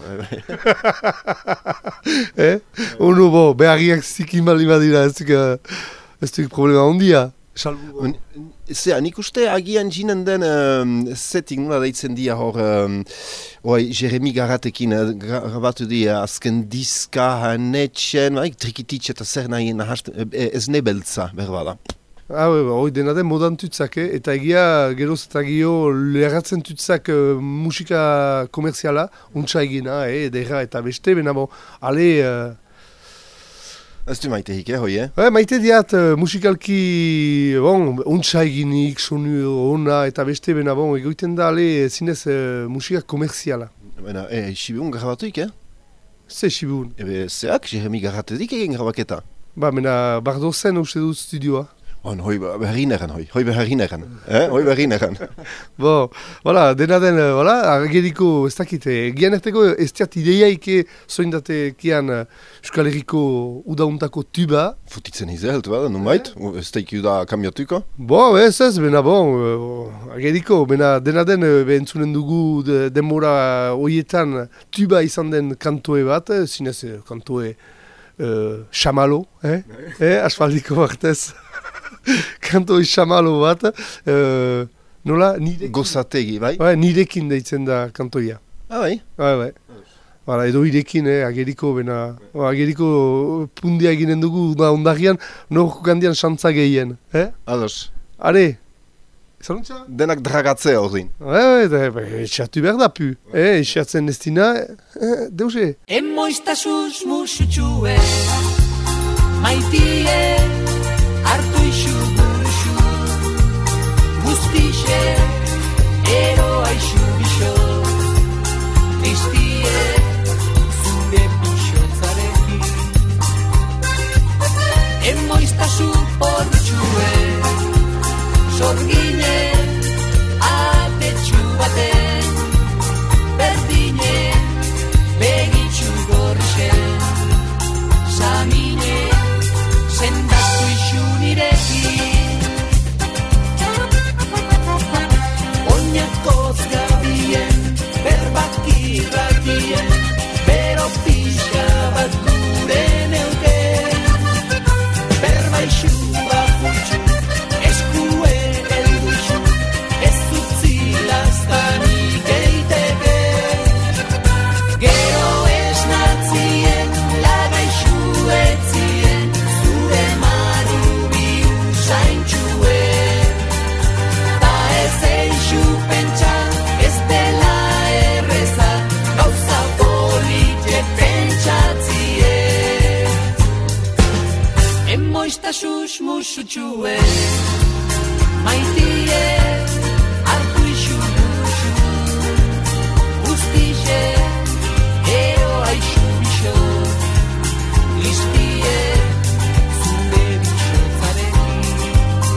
Eh? Ono, bo, beharriak zikin bali badira, ez duk, ez duk problema ondia. Zea, nik uste agian jinen den um, setting nola deitzen dia hor um, oi, Jeremy Garatekin uh, grabatu dia azken diska hanetxen, bai, trikititxe eta zer nahi nahasten, ez nebeltza, berbada. Ah, hoi dena den modan tutzak, eh? Eta egia geroz eta gio leharatzen tutzak uh, musika komerziala, untsa egina, eh, derra eta beste, bena bo, ale... Uh, Ez du maite hik, eh, hoi, eh? Eh, maite diat, uh, musikalki, bon, untsa eginik, sonu ona eta beste, bena bon, egoiten da, ale, zinez, uh, musika komerziala. Bena, eh, Sibiun grabatuik, eh? Ze Sibiun? Ebe, zeak, Jeremy Garatedik egin grabaketa. Ba, mena, bardo zen uste dut studioa. On, hoi beharineren, hoi, hoi beharineren, eh, hoi beharineren. Bo, voilà, dena den, voilà, argeriko, ez dakit, gian erteko ez diat ideiaike zoindatekian Euskal Herriko udauntako tuba. Futitzen izelt, bada, nun bait? Ez daiki uda kambiatuko? Bo, ez ez, bena, bon, argeriko, bena dena den, behentzunen dugu de, denbora hoietan tuba izan den kantoe bat, zinez, kantoe uh, xamalo, eh, eh, asfaldiko bartez. Kanto xamalo bat, uh, nola? Nirekin, gozategi, bai? Bai, nirekin deitzen da kantoia. Ah, bai? Bai, bai. Bara, edo irekin, eh, ageriko, bena, o, ageriko pundia eginen dugu da ondagian, nor gandian xantza gehien, eh? Ados. Are, zanuntza? Denak dragatzea ordin. Eh, etxatu behar da pu, eh, etxatzen ez dina, eh, deuze. Emoiztasuz musutxue, maitie, hartu isu duzu, guztixe, eroa isu biso, tristie, zure bixotzarekin. Emoiztazu portxue, sorgine, atetxu baten, berdine, begitxu gorrixen, samine, sendatu isu nirekin. Oinakoz gabien, berbak irratien, bero pixka bat gure neuke, berba isu bajutxu, eskue elduxu, ez utzi lastanik eiteke. Gero esnatzien, lagaixu etzien, zure marubi usaintxuen. Ta ez eixu pentsa, ez dela erreza, gauza polite pentsatzien. Emoiztasuz musutxuen, maitie, hartu isu duzu, guztixe, eroa isu biso, listie, zure bixotzarekin.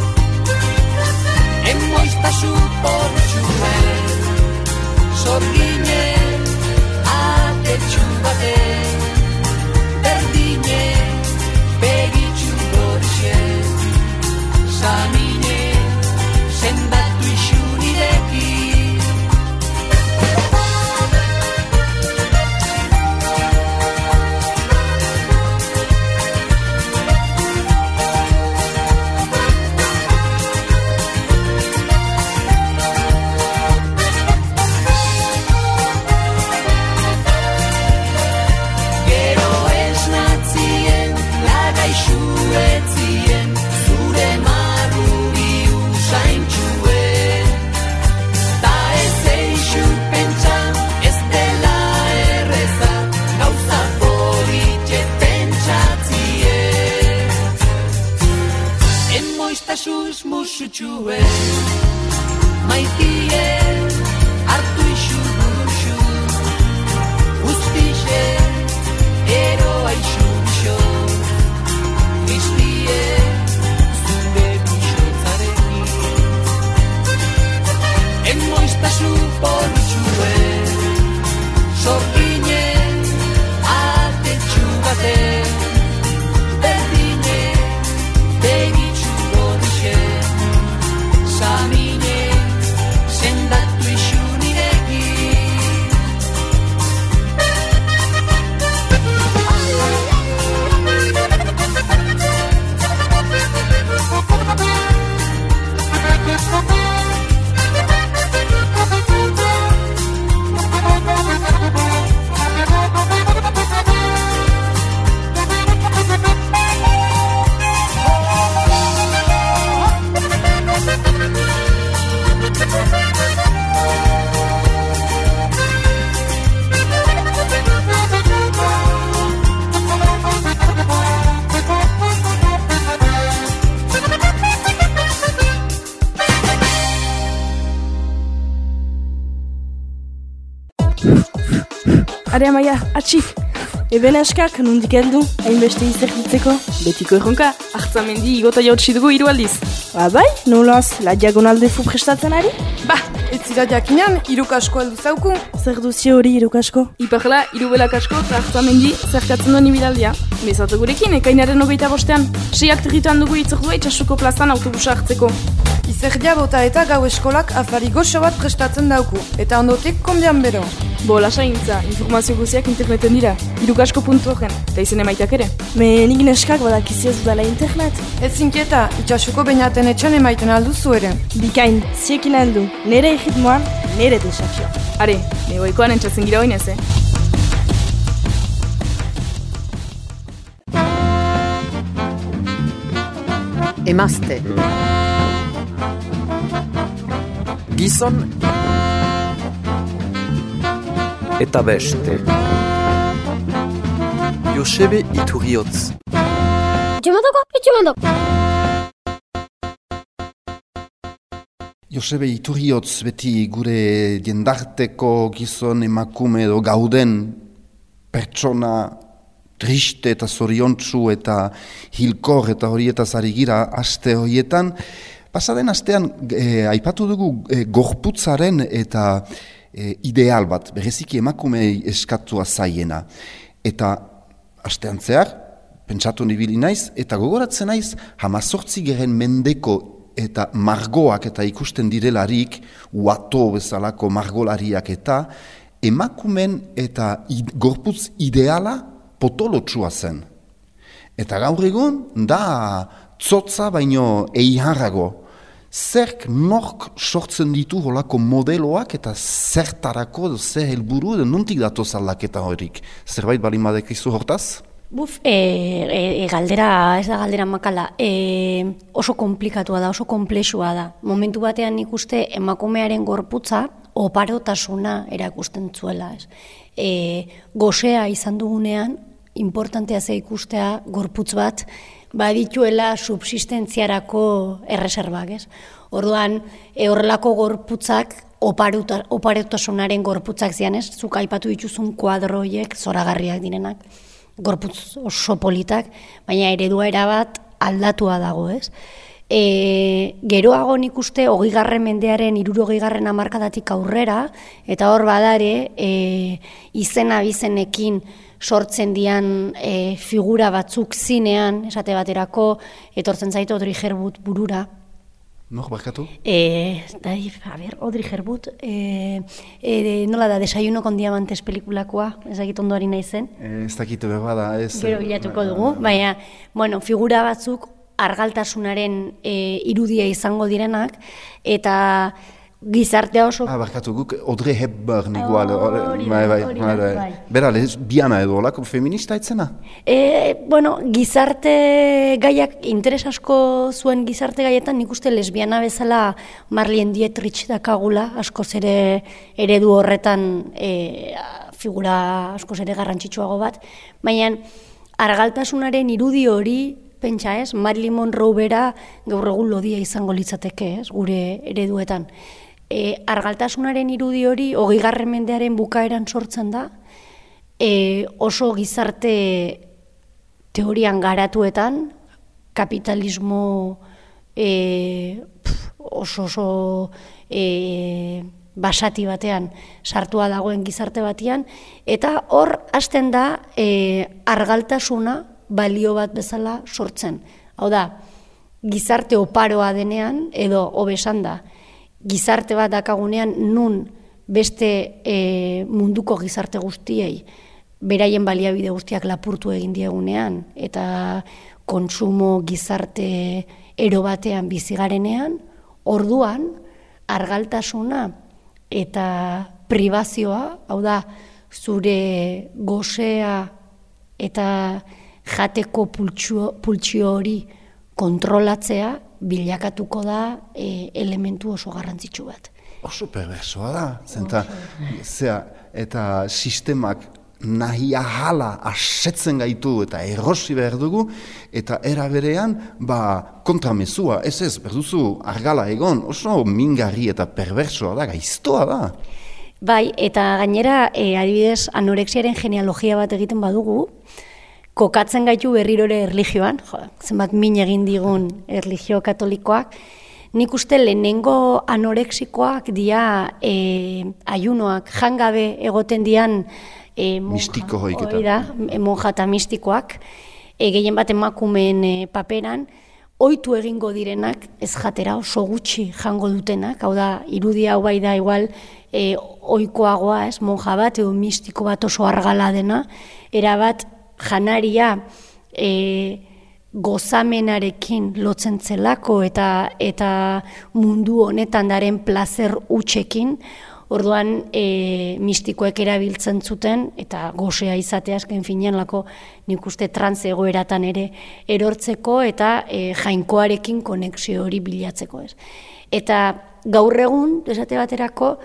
Emoiztazu portxuen, sorgine, atetxu baten, berdine, begitxu gorixen, samine, sendatu isu nirekin. Gero esnatzien, lagaixu etzien, zure marrubi usaintxuen. Ta ez eixu pentsa, ez dela erreza, gauza polite pentsatzien. Emoiztasuz musutxuen, maitie, hartu isu duzu, guztixe, eroa isu biso, tristie, zure bixotzarekin. Emoiztazu portxuen, sorgine, atetxu baten, berdine, begitxu gorrixen, samine, sendatu isu nirekin. Are amaia, atxik! Eben askak nondik heldu, hainbeste izerditzeko? Betiko erronka, hartzamendi igota jautsi dugu hiru aldiz. Ba bai, nolaz, la diagonalde fu prestatzen ari? Ba, ez zira jakinan, irukasko heldu zauku. Zer duzio hori irukasko? Iparla, irubelak asko eta hartzamendi zerkatzen duen ibilaldia. Bezatu gurekin, ekainaren hogeita bostean. Seiak territuan dugu itzordua itxasuko plazan autobusa hartzeko. Izerdia bota eta gau eskolak afari goxo bat prestatzen dauku, eta ondotik konbian bero. Bo, lasaintza, informazio guziak interneten dira, irukasko puntu horren, eta izen emaitak ere. Me nik neskak badakizi ez dudala internet. Ez zinkieta, itxasuko bainaten etxan emaiten alduzu ere. Bikain, ziekin aldu, nire egitmoan, nire desafio. Are, negoikoan entzatzen gira oinez, eh? Emazte. Gizon Eta beste. Josebe Iturriotz. Itxemandoko, itxemandoko. Josebe Iturriotz beti gure jendarteko gizon emakume edo gauden pertsona triste eta zoriontsu eta hilkor eta horietaz ari gira aste horietan. Pasaden astean e, aipatu dugu e, gorputzaren eta e, ideal bat, bereziki emakumei eskatua zaiena. Eta astean zehar, pentsatu nibili naiz, eta gogoratzen naiz, hamazortzi geren mendeko eta margoak eta ikusten direlarik, uato bezalako margolariak eta emakumen eta id, gorputz ideala potolotsua zen. Eta gaur egun da tzotza baino eiharrago. Zerk nork sortzen ditu holako modeloak eta zertarako, zer helburu, nontik datoz aldaketa horik. Zerbait bali madekizu hortaz? Buf, e, e, e, galdera, ez da galdera makala, e, oso komplikatua da, oso komplexua da. Momentu batean ikuste emakumearen gorputza oparotasuna erakusten zuela. Ez. E, gozea izan dugunean, importantea ze ikustea gorputz bat, badituela subsistentziarako erreserbak, ez? Orduan, e, horrelako gorputzak, oparotasunaren gorputzak zian, ez? Zuk aipatu dituzun kuadroiek zoragarriak direnak, gorputz oso politak, baina eredua erabat aldatua dago, ez? E, geroago nik uste hogeigarren mendearen hirurogeigarren hamarkadatik aurrera, eta hor badare e, izena bizenekin sortzen dian e, figura batzuk zinean, esate baterako, etortzen zaitu Audrey Hepburn burura. Nor, barkatu? E, da, a ber, Audrey Hepburn, e, e, nola da, Desayuno con Diamantes pelikulakoa, ez dakit ondo ari naizen. E, ez dakit berbada, ez... Gero bilatuko dugu, baina, bueno, figura batzuk argaltasunaren e, irudia izango direnak, eta gizartea oso... Ah, barkatu, guk Audrey Hepburn igual. Hori da, hori da. Bera, lesbiana edo, lako feminista etzena? E, bueno, gizarte gaiak, interes asko zuen gizarte gaietan, nik uste lesbiana bezala Marlene Dietrich dakagula, askoz ere eredu horretan e, figura askoz ere garrantzitsuago bat, baina argaltasunaren irudi hori, pentsa ez, Marilyn Monroe bera gaur egun lodia izango litzateke, ez, gure ereduetan. E, argaltasunaren irudi hori hogeigarren mendearen bukaeran sortzen da, e, oso gizarte teorian garatuetan, kapitalismo e, pf, oso oso e, basati batean sartua dagoen gizarte batean, eta hor hasten da e, argaltasuna balio bat bezala sortzen. Hau da, gizarte oparoa denean, edo hobesan da, gizarte bat dakagunean nun beste e, munduko gizarte guztiei beraien baliabide guztiak lapurtu egin diegunean, eta kontsumo gizarte ero batean bizigarenean, orduan argaltasuna eta pribazioa, hau da, zure gozea eta jateko pultsio hori kontrolatzea bilakatuko da e, elementu oso garrantzitsu bat. Oso perversoa da, zenta, zera, eta sistemak nahi ahala asetzen gaitu eta errosi behar dugu, eta era berean, ba, kontramezua, ez ez, berduzu argala egon, oso mingarri eta perversoa da, gaiztoa da. Bai, eta gainera, e, adibidez, anorexiaren genealogia bat egiten badugu, kokatzen gaitu berrirore erlijioan, jo, zenbat min egin digun erlijio katolikoak, nik uste lehenengo anoreksikoak dia e, ayunoak, jangabe egoten dian e, monja, mistiko hoik eta. Da, monja eta mistikoak, e, gehien bat emakumeen e, paperan, ohitu egingo direnak ez jatera oso gutxi jango dutenak, hau da, irudia hau bai da igual e, ohikoagoa, ez, monja bat edo mistiko bat oso argala dena, erabat janaria e, gozamenarekin lotzen zelako eta eta mundu honetan daren plazer utxekin, Orduan e, mistikoek erabiltzen zuten, eta gozea izatea azken finean lako nik uste trantze egoeratan ere erortzeko eta e, jainkoarekin konexio hori bilatzeko ez. Eta gaur egun, esate baterako,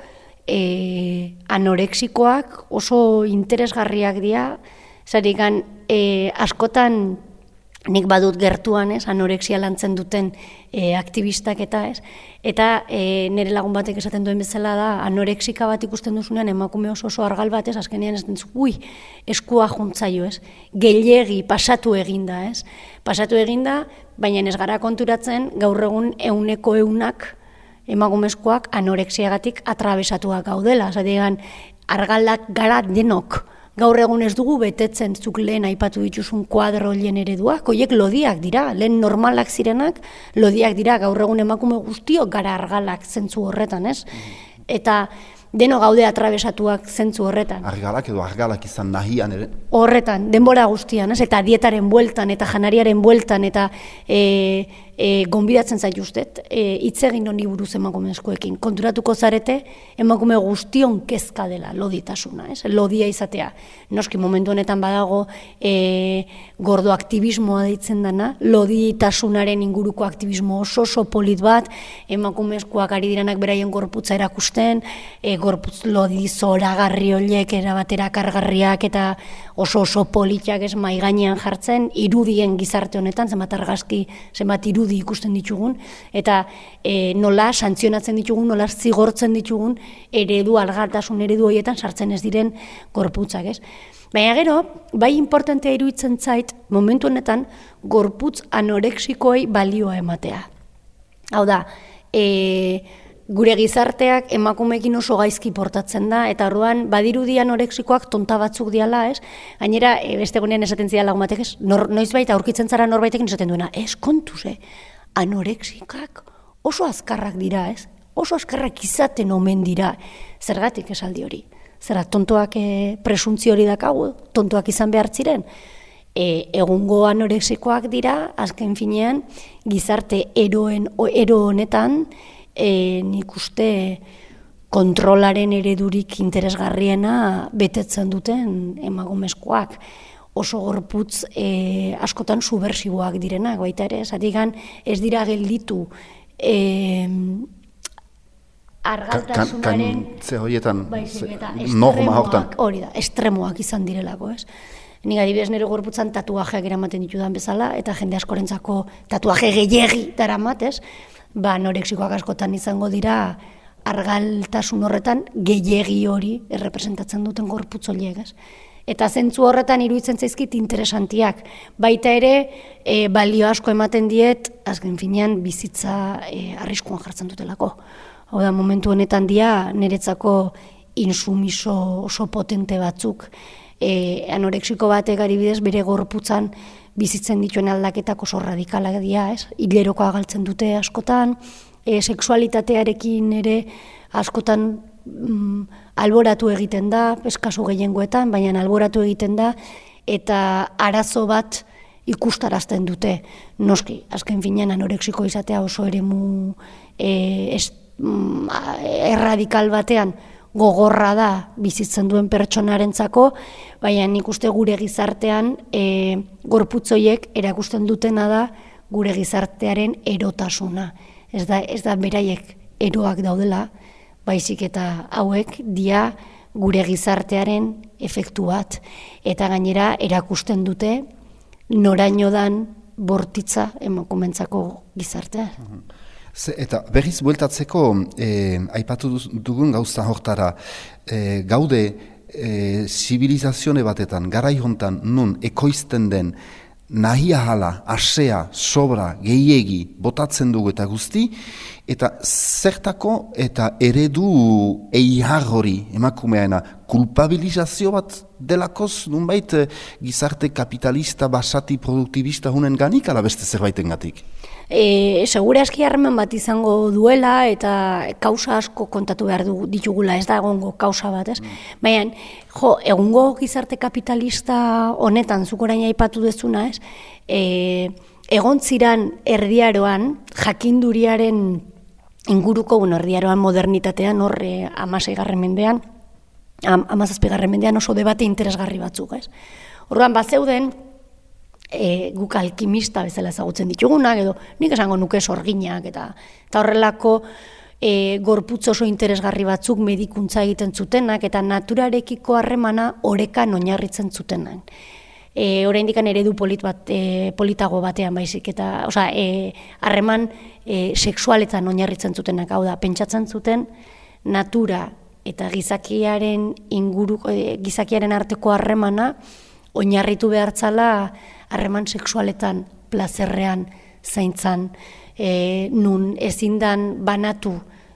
e, anorexikoak oso interesgarriak dira, zarikan e, askotan nik badut gertuan, ez, anorexia lantzen duten e, aktivistak eta ez, eta e, nire lagun batek esaten duen bezala da, anorexika bat ikusten duzunean emakume oso oso argal bat ez, azkenean ez dentzu, ui, eskua juntzaio ez, gehiegi pasatu eginda ez, pasatu eginda, baina ez gara konturatzen gaur egun euneko eunak emakumezkoak anorexiagatik atrabesatuak gaudela, zategan argalak gara denok, gaur egun ez dugu betetzen zuk lehen aipatu dituzun kuadro horien ereduak, hoiek lodiak dira, lehen normalak zirenak lodiak dira, gaur egun emakume guztiok gara argalak zentzu horretan, ez? Eta deno gaude atrabesatuak zentzu horretan. Argalak edo argalak izan nahian ere? Horretan, denbora guztian, ez? Eta dietaren bueltan, eta janariaren bueltan, eta e, e, gonbidatzen zaituztet, e, hitz egin honi buruz emakumezkoekin. Konturatuko zarete, emakume guztion kezka dela, loditasuna, ez? Lodia izatea. Noski momentu honetan badago e, gordo aktivismoa deitzen dana, loditasunaren inguruko aktivismo oso oso polit bat, emakumezkoak ari diranak beraien gorputza erakusten, e, gorputz lodi zoragarri horiek erabatera kargarriak eta oso oso politak ez mai gainean jartzen, irudien gizarte honetan, zenbat argazki, zenbat irudi ikusten ditugun, eta e, nola santzionatzen ditugun, nola zigortzen ditugun eredu, algartasun eredu horietan sartzen ez diren gorputzak, ez? Baina gero, bai importantea iruditzen zait, momentu honetan, gorputz anorexikoei balioa ematea. Hau da, e, gure gizarteak emakumeekin oso gaizki portatzen da, eta orduan badirudi anorexikoak tonta batzuk diala, ez? Gainera, e, beste gunean esaten zidala lagun batek, ez? Nor, noiz baita aurkitzen zara norbaitekin esaten duena, ez kontuz, eh? Anorexikak oso azkarrak dira, ez? Oso azkarrak izaten omen dira. Zergatik esaldi hori? Zera, tontoak e, presuntzio hori dakagu, tontoak izan behar ziren. E, egungo anorexikoak dira, azken finean, gizarte eroen, ero honetan, E, nik uste kontrolaren eredurik interesgarriena betetzen duten emakumezkoak. Oso gorputz e, askotan subversiboak direnak, baita ere, zatigan ez dira gelditu e, argaltasunaren... Ze horietan, norma hortan. Hori da, estremoak izan direlako, ez? Nik adibidez nire gorputzan tatuajeak eramaten ditudan bezala, eta jende askorentzako tatuaje gehiegi daramat, ez? Ba, anorexikoak askotan izango dira argaltasun horretan gehiegi hori errepresentatzen duten gorputz horiek, ez? Eta zentzu horretan iruditzen zaizkit interesantiak. Baita ere, e, balio asko ematen diet, azken finean bizitza e, arriskuan jartzen dutelako. Hau da, momentu honetan dia niretzako insumiso oso potente batzuk. E, anorexiko batek adibidez bere gorputzan bizitzen dituen aldaketak oso radikalak dira, ez? Hilerokoa galtzen dute askotan, e, sexualitatearekin ere askotan mm, alboratu egiten da, eskasu gehiengoetan, baina alboratu egiten da, eta arazo bat ikustarazten dute. Noski, azken finean anorexiko izatea oso eremu e, es, mm, erradikal batean, gogorra da bizitzen duen pertsonarentzako, baina nik uste gure gizartean e, gorputzoiek erakusten dutena da gure gizartearen erotasuna. Ez da, ez da beraiek eroak daudela, baizik eta hauek dia gure gizartearen efektu bat. Eta gainera erakusten dute noraino dan bortitza emakumentzako gizartea. Ze, eta berriz bueltatzeko, eh, aipatu dugun gauza hortara, eh, gaude eh, zibilizazione batetan, garai hontan, nun ekoizten den nahia hala, asea, sobra, gehiegi, botatzen dugu eta guzti, eta zertako eta eredu eihar hori emakumeena, kulpabilizazio bat delakoz, nunbait gizarte kapitalista, basati, produktibista hunen ganik, ala beste zerbaiten gatik? E, segura eski harreman bat izango duela eta kausa asko kontatu behar du, ditugula, ez da egongo kausa bat, ez? Mm. Baina, jo, egungo gizarte kapitalista honetan, zuk orain aipatu dezuna, ez? E, egon ziran erdiaroan jakinduriaren inguruko, bueno, erdiaroan modernitatean, hor eh, amaseigarren mendean, am, amazazpigarren mendean oso debate interesgarri batzuk, ez? Orduan, bazeuden, e, guk alkimista bezala ezagutzen ditugunak, edo nik esango nuke sorginak, eta, eta horrelako e, gorputz oso interesgarri batzuk medikuntza egiten zutenak, eta naturarekiko harremana orekan oinarritzen zutenak. E, oraindikan eredu polit bat, e, politago batean baizik, eta osea, e, harreman e, sexualetan oinarritzen zutenak, hau da, pentsatzen zuten natura eta gizakiaren inguru, e, gizakiaren arteko harremana oinarritu behartzala harreman sexualetan, plazerrean, zaintzan, e, nun ezindan banatu,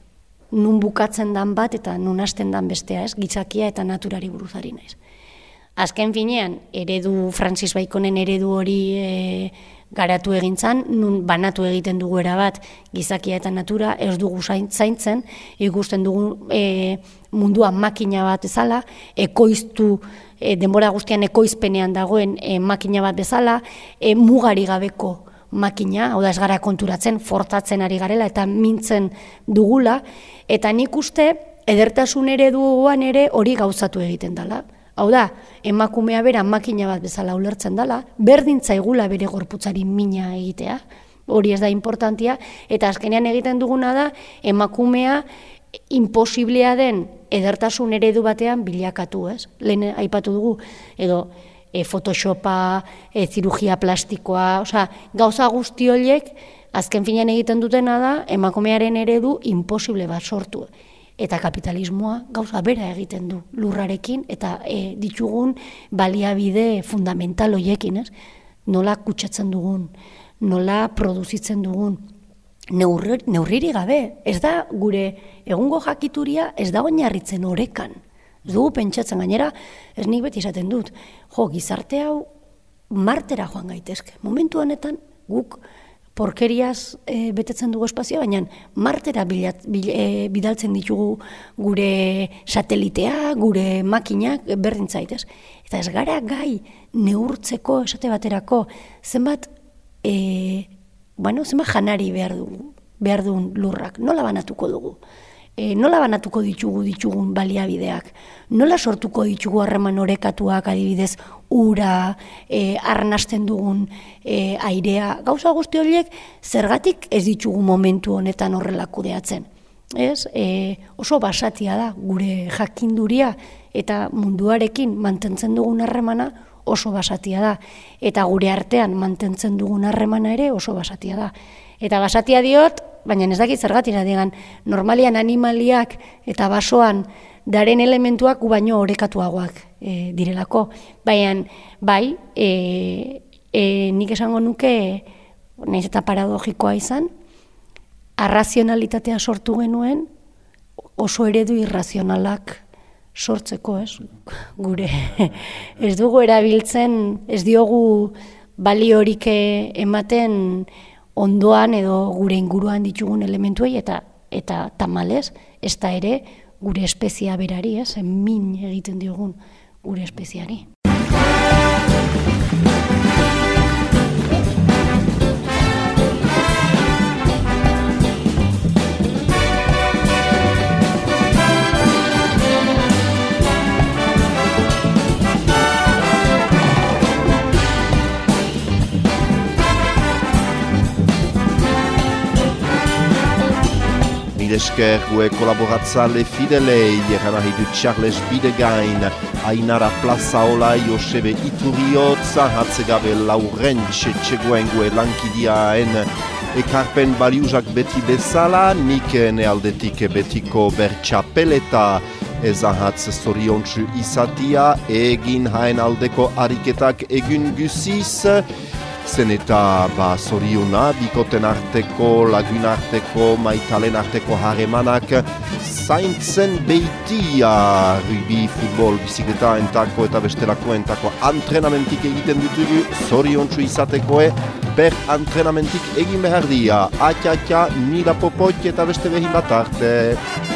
nun bukatzen dan bat eta nun hasten dan bestea, ez, gizakia eta naturari buruzari naiz. Azken finean, eredu, Francis Baconen eredu hori e, garatu egintzan, nun banatu egiten dugu erabat gizakia eta natura, ez dugu zaintzen, ikusten dugu e, munduan makina bat bezala, ekoiztu, e, denbora guztian ekoizpenean dagoen e, makina bat bezala, e, mugari gabeko makina, hau da ez gara konturatzen, fortatzen ari garela eta mintzen dugula, eta nik uste edertasun ereduan ere hori gauzatu egiten dela. Hau da, emakumea bera makina bat bezala ulertzen dela, berdin zaigula bere gorputzari mina egitea, hori ez da importantia, eta azkenean egiten duguna da, emakumea imposiblea den edertasun eredu batean bilakatu, ez? Lehen aipatu dugu, edo e, photoshopa, e, zirugia plastikoa, osea, gauza guzti horiek, azken finean egiten dutena da, emakumearen eredu imposible bat sortu. Eta kapitalismoa gauza bera egiten du lurrarekin eta e, ditugun baliabide fundamental horiekin, ez? Nola kutsatzen dugun, nola produzitzen dugun, neurri, neurriri gabe. Ez da gure egungo jakituria ez da oinarritzen orekan. Ez dugu pentsatzen gainera, ez nik beti esaten dut, jo, gizarte hau martera joan gaitezke. Momentu honetan guk porkeriaz e, betetzen dugu espazioa, baina martera bilat, bil, e, bidaltzen ditugu gure satelitea, gure makinak, berdin zaitez. Eta ez gara gai neurtzeko, esate baterako, zenbat, e, bueno, zenbat janari behar dugu, behar duen lurrak, nola banatuko dugu? E, nola banatuko ditugu ditugun baliabideak? Nola sortuko ditugu harreman orekatuak adibidez ura, e, arnasten dugun e, airea? Gauza guzti horiek zergatik ez ditugu momentu honetan horrela kudeatzen? Ez? E, oso basatia da gure jakinduria eta munduarekin mantentzen dugun harremana oso basatia da. Eta gure artean mantentzen dugun harremana ere oso basatia da. Eta basatia diot, baina ez dakit zergatira digan, normalian animaliak eta basoan daren elementuak gu baino orekatuagoak e, direlako. Baina, bai, e, e, nik esango nuke, nahiz eta paradogikoa izan, arrazionalitatea sortu genuen oso eredu irrazionalak sortzeko, ez? Gure, ez dugu erabiltzen, ez diogu baliorik ematen ondoan edo gure inguruan ditugun elementuei eta eta tamalez, ez da ere gure espezia berari, ez? Min egiten diogun gure espeziari. Esker gue kolaboratzale fidelei, eran nahi du Charles Bidegain, Ainara Plazaola, Josebe Iturriotza, hatzegabe Laurentxe txegoen gue lankidiaen ekarpen baliuzak beti bezala, nik nealdetik betiko bertxapeleta ezahatz zoriontsu izatia, egin haen aldeko ariketak egun guziz, zen eta ba, zoriuna, bikoten arteko, lagun arteko, maitalen arteko haremanak zaintzen beitia rugby, futbol, bizikleta entako eta bestelako entako antrenamentik egiten dutugu, zoriontsu izatekoe, ber antrenamentik egin behar dia. Atia, atia, nila popot eta beste behin bat arte.